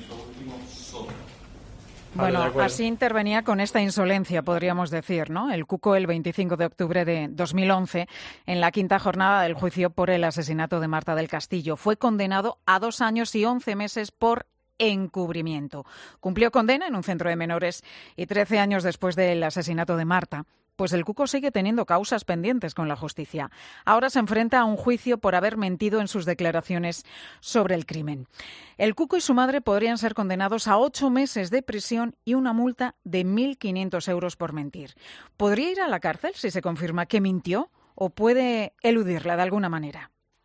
Bueno, así intervenía con esta insolencia, podríamos decir, ¿no? El Cuco, el 25 de octubre de 2011, en la quinta jornada del juicio por el asesinato de Marta del Castillo. Fue condenado a 2 años y 11 meses por encubrimiento. Cumplió condena en un centro de menores y 13 años después del asesinato de Marta, pues el Cuco sigue teniendo causas pendientes con la justicia. Ahora se enfrenta a un juicio por haber mentido en sus declaraciones sobre el crimen. El Cuco y su madre podrían ser condenados a 8 meses de prisión y una multa de 1.500 euros por mentir. ¿Podría ir a la cárcel si se confirma que mintió o puede eludirla de alguna manera?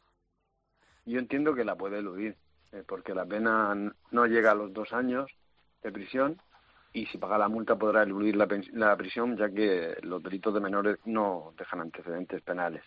Yo entiendo que la puede eludir, porque la pena no llega a los 2 años de prisión. Y si paga la multa podrá eludir la prisión, ya que los delitos de menores no dejan antecedentes penales.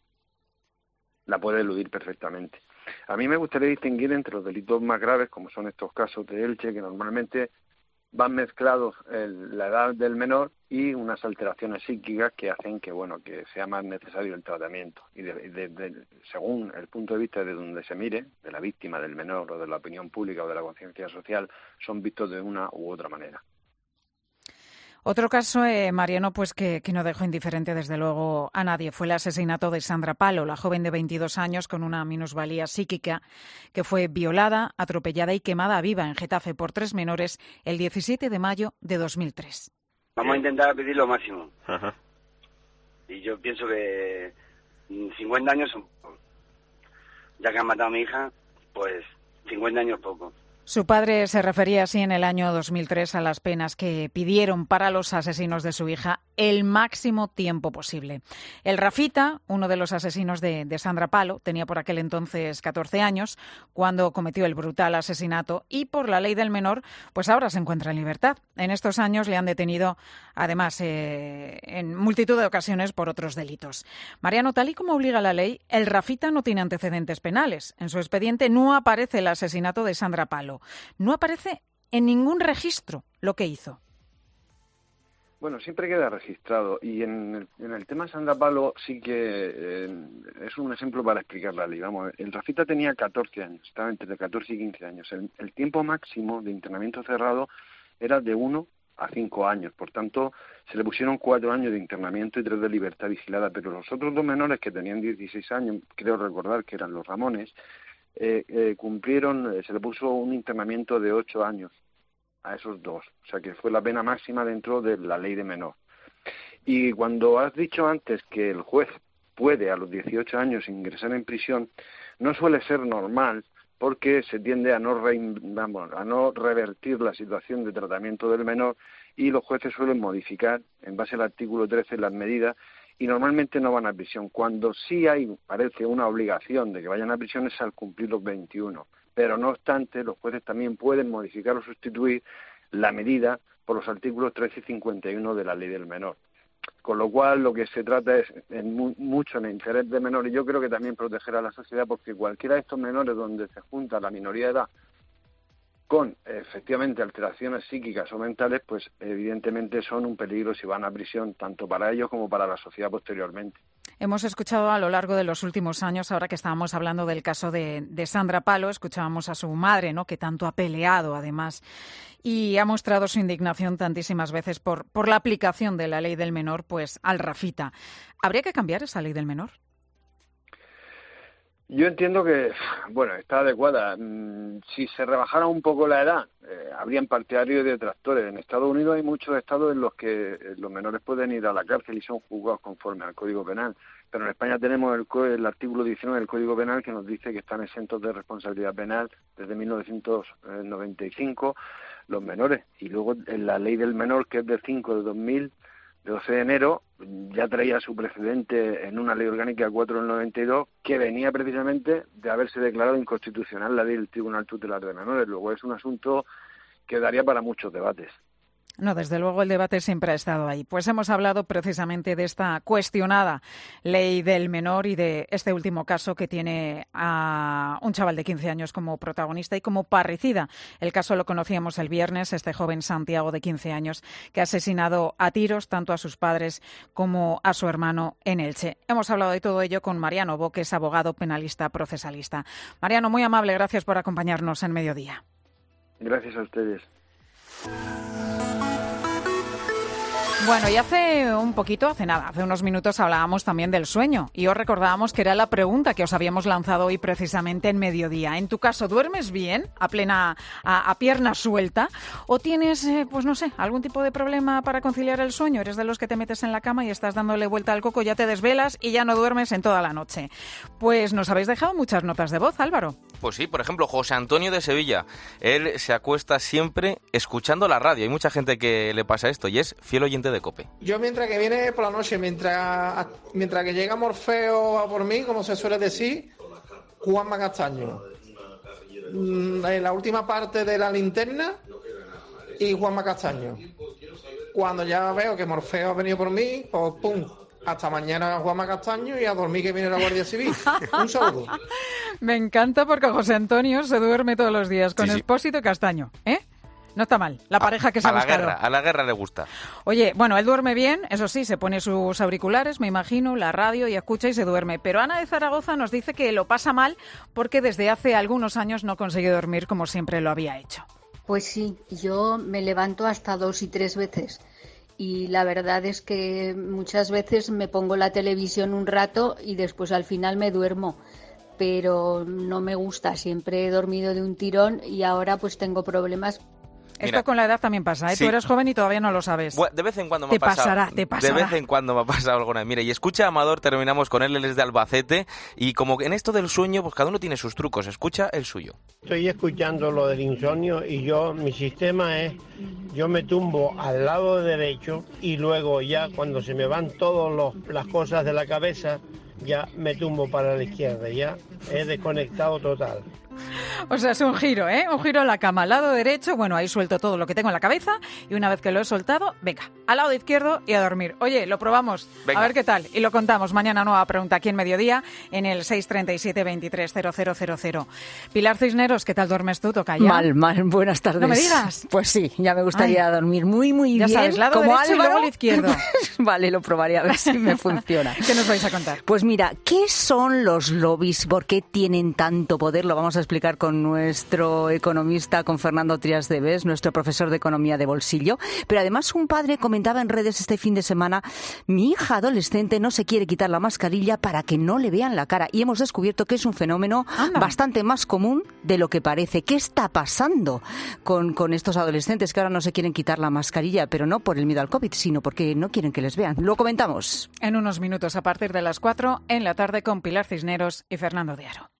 La puede eludir perfectamente. A mí me gustaría distinguir entre los delitos más graves, como son estos casos de Elche, que normalmente van mezclados la edad del menor y unas alteraciones psíquicas que hacen que sea más necesario el tratamiento. Y según el punto de vista de donde se mire, de la víctima, del menor o de la opinión pública o de la conciencia social, son vistos de una u otra manera. Otro caso, Mariano, pues que no dejó indiferente desde luego a nadie, fue el asesinato de Sandra Palo, la joven de 22 años con una minusvalía psíquica que fue violada, atropellada y quemada viva en Getafe por 3 menores el 17 de mayo de 2003. Vamos a intentar pedir lo máximo. Ajá. Y yo pienso que 50 años son poco. Ya que han matado a mi hija, pues 50 años poco. Su padre se refería así en el año 2003 a las penas que pidieron para los asesinos de su hija el máximo tiempo posible. El Rafita, uno de los asesinos de Sandra Palo, tenía por aquel entonces 14 años cuando cometió el brutal asesinato y por la ley del menor, pues ahora se encuentra en libertad. En estos años le han detenido, además, en multitud de ocasiones por otros delitos. Mariano, tal y como obliga la ley, el Rafita no tiene antecedentes penales. En su expediente no aparece el asesinato de Sandra Palo. No aparece en ningún registro lo que hizo. Bueno, siempre queda registrado y en el tema Sandra Palo sí que es un ejemplo para explicar la ley. Vamos, el Rafita tenía 14 años, estaba entre 14 y 15 años. El tiempo máximo de internamiento cerrado era de 1 a 5 años, por tanto se le pusieron 4 años de internamiento y 3 de libertad vigilada, pero los otros 2 menores que tenían 16 años, creo recordar que eran los Ramones, se le puso un internamiento de 8 años a esos 2, o sea que fue la pena máxima dentro de la ley de menor. Y cuando has dicho antes que el juez puede a los 18 años ingresar en prisión, no suele ser normal porque se tiende a no revertir la situación de tratamiento del menor y los jueces suelen modificar en base al artículo 13 las medidas y normalmente no van a prisión. Cuando sí parece una obligación de que vayan a prisión es al cumplir los 21. Pero no obstante, los jueces también pueden modificar o sustituir la medida por los artículos 13 y 51 de la ley del menor. Con lo cual, lo que se trata es mucho en el interés del menor y yo creo que también proteger a la sociedad porque cualquiera de estos menores donde se junta la minoría de edad con efectivamente alteraciones psíquicas o mentales, pues evidentemente son un peligro si van a prisión, tanto para ellos como para la sociedad posteriormente. Hemos escuchado a lo largo de los últimos años, ahora que estábamos hablando del caso de Sandra Palo, escuchábamos a su madre, ¿no?, que tanto ha peleado además y ha mostrado su indignación tantísimas veces por la aplicación de la ley del menor pues al Rafita. ¿Habría que cambiar esa ley del menor? Yo entiendo que, está adecuada. Si se rebajara un poco la edad, habrían partidarios y detractores. En Estados Unidos hay muchos estados en los que los menores pueden ir a la cárcel y son juzgados conforme al Código Penal. Pero en España tenemos el artículo 19 del Código Penal que nos dice que están exentos de responsabilidad penal desde 1995 los menores. Y luego en la ley del menor, que es del 5 de 2000, de 12 de enero, ya traía su precedente en una ley orgánica 4 del 92 que venía precisamente de haberse declarado inconstitucional la ley del Tribunal Tutelar de Menores. Luego es un asunto que daría para muchos debates. No, desde luego el debate siempre ha estado ahí. Pues hemos hablado precisamente de esta cuestionada ley del menor y de este último caso que tiene a un chaval de 15 años como protagonista y como parricida. El caso lo conocíamos el viernes, este joven Santiago de 15 años que ha asesinado a tiros tanto a sus padres como a su hermano en Elche. Hemos hablado de todo ello con Mariano Bo, que es abogado penalista procesalista. Mariano, muy amable, gracias por acompañarnos en Mediodía. Gracias a ustedes. Bueno, y hace unos minutos hablábamos también del sueño y os recordábamos que era la pregunta que os habíamos lanzado hoy precisamente en mediodía. En tu caso, ¿duermes bien, a pierna suelta, o tienes, pues no sé, algún tipo de problema para conciliar el sueño? ¿Eres de los que te metes en la cama y estás dándole vuelta al coco, ya te desvelas y ya no duermes en toda la noche? Pues nos habéis dejado muchas notas de voz, Álvaro. Pues sí, por ejemplo, José Antonio de Sevilla. Él se acuesta siempre escuchando la radio. Hay mucha gente que le pasa esto y es fiel oyente de COPE. Yo mientras que viene por la noche, mientras que llega Morfeo a por mí, como se suele decir, Juanma Castaño. En la última parte de la linterna y Juanma Castaño. Cuando ya veo que Morfeo ha venido por mí, pues pum, hasta mañana Juanma Castaño y a dormir que viene la Guardia Civil. Un saludo. Me encanta porque José Antonio se duerme todos los días con Expósito y Castaño, ¿eh? No está mal, la pareja que se ha buscado. A la guerra le gusta. Oye, bueno, él duerme bien, eso sí, se pone sus auriculares, me imagino, la radio y escucha y se duerme. Pero Ana de Zaragoza nos dice que lo pasa mal porque desde hace algunos años no consigue dormir como siempre lo había hecho. Pues sí, yo me levanto hasta 2 y 3 veces. Y la verdad es que muchas veces me pongo la televisión un rato y después al final me duermo. Pero no me gusta, siempre he dormido de un tirón y ahora pues tengo problemas. Esto con la edad también pasa, ¿eh? Sí. Tú eres joven y todavía no lo sabes. Bueno, de vez en cuando me ha pasado. Te pasará. De vez en cuando me ha pasado alguna. Mira, y escucha a Amador, terminamos con él es de Albacete, y como que en esto del sueño, pues cada uno tiene sus trucos, escucha el suyo. Estoy escuchando lo del insomnio y mi sistema es, yo me tumbo al lado derecho y luego ya cuando se me van todas las cosas de la cabeza, ya me tumbo para la izquierda, ya he desconectado total. O sea, es un giro, ¿eh? Un giro a la cama. Al lado derecho, bueno, ahí suelto todo lo que tengo en la cabeza y una vez que lo he soltado, venga, al lado izquierdo y a dormir. Oye, lo probamos, venga. A ver qué tal. Y lo contamos mañana, nueva pregunta aquí en Mediodía, en el 637 23 0000. Pilar Cisneros, ¿qué tal duermes tú, tocaya? Mal. Buenas tardes. No me digas. Pues sí, ya me gustaría dormir muy ya bien. Ya sabes, lado como derecho y luego el izquierdo. Vale, lo probaré a ver si me funciona. ¿Qué nos vais a contar? Pues mira, ¿qué son los lobbies? ¿Por qué tienen tanto poder? Lo vamos a explicar con nuestro economista, con Fernando Trias de Bes, nuestro profesor de economía de bolsillo. Pero además un padre comentaba en redes este fin de semana, mi hija adolescente no se quiere quitar la mascarilla para que no le vean la cara. Y hemos descubierto que es un fenómeno bastante más común de lo que parece. ¿Qué está pasando con estos adolescentes que ahora no se quieren quitar la mascarilla? Pero no por el miedo al COVID, sino porque no quieren que les vean. Lo comentamos. En unos minutos a partir de las 4 en la tarde con Pilar Cisneros y Fernando de Aro.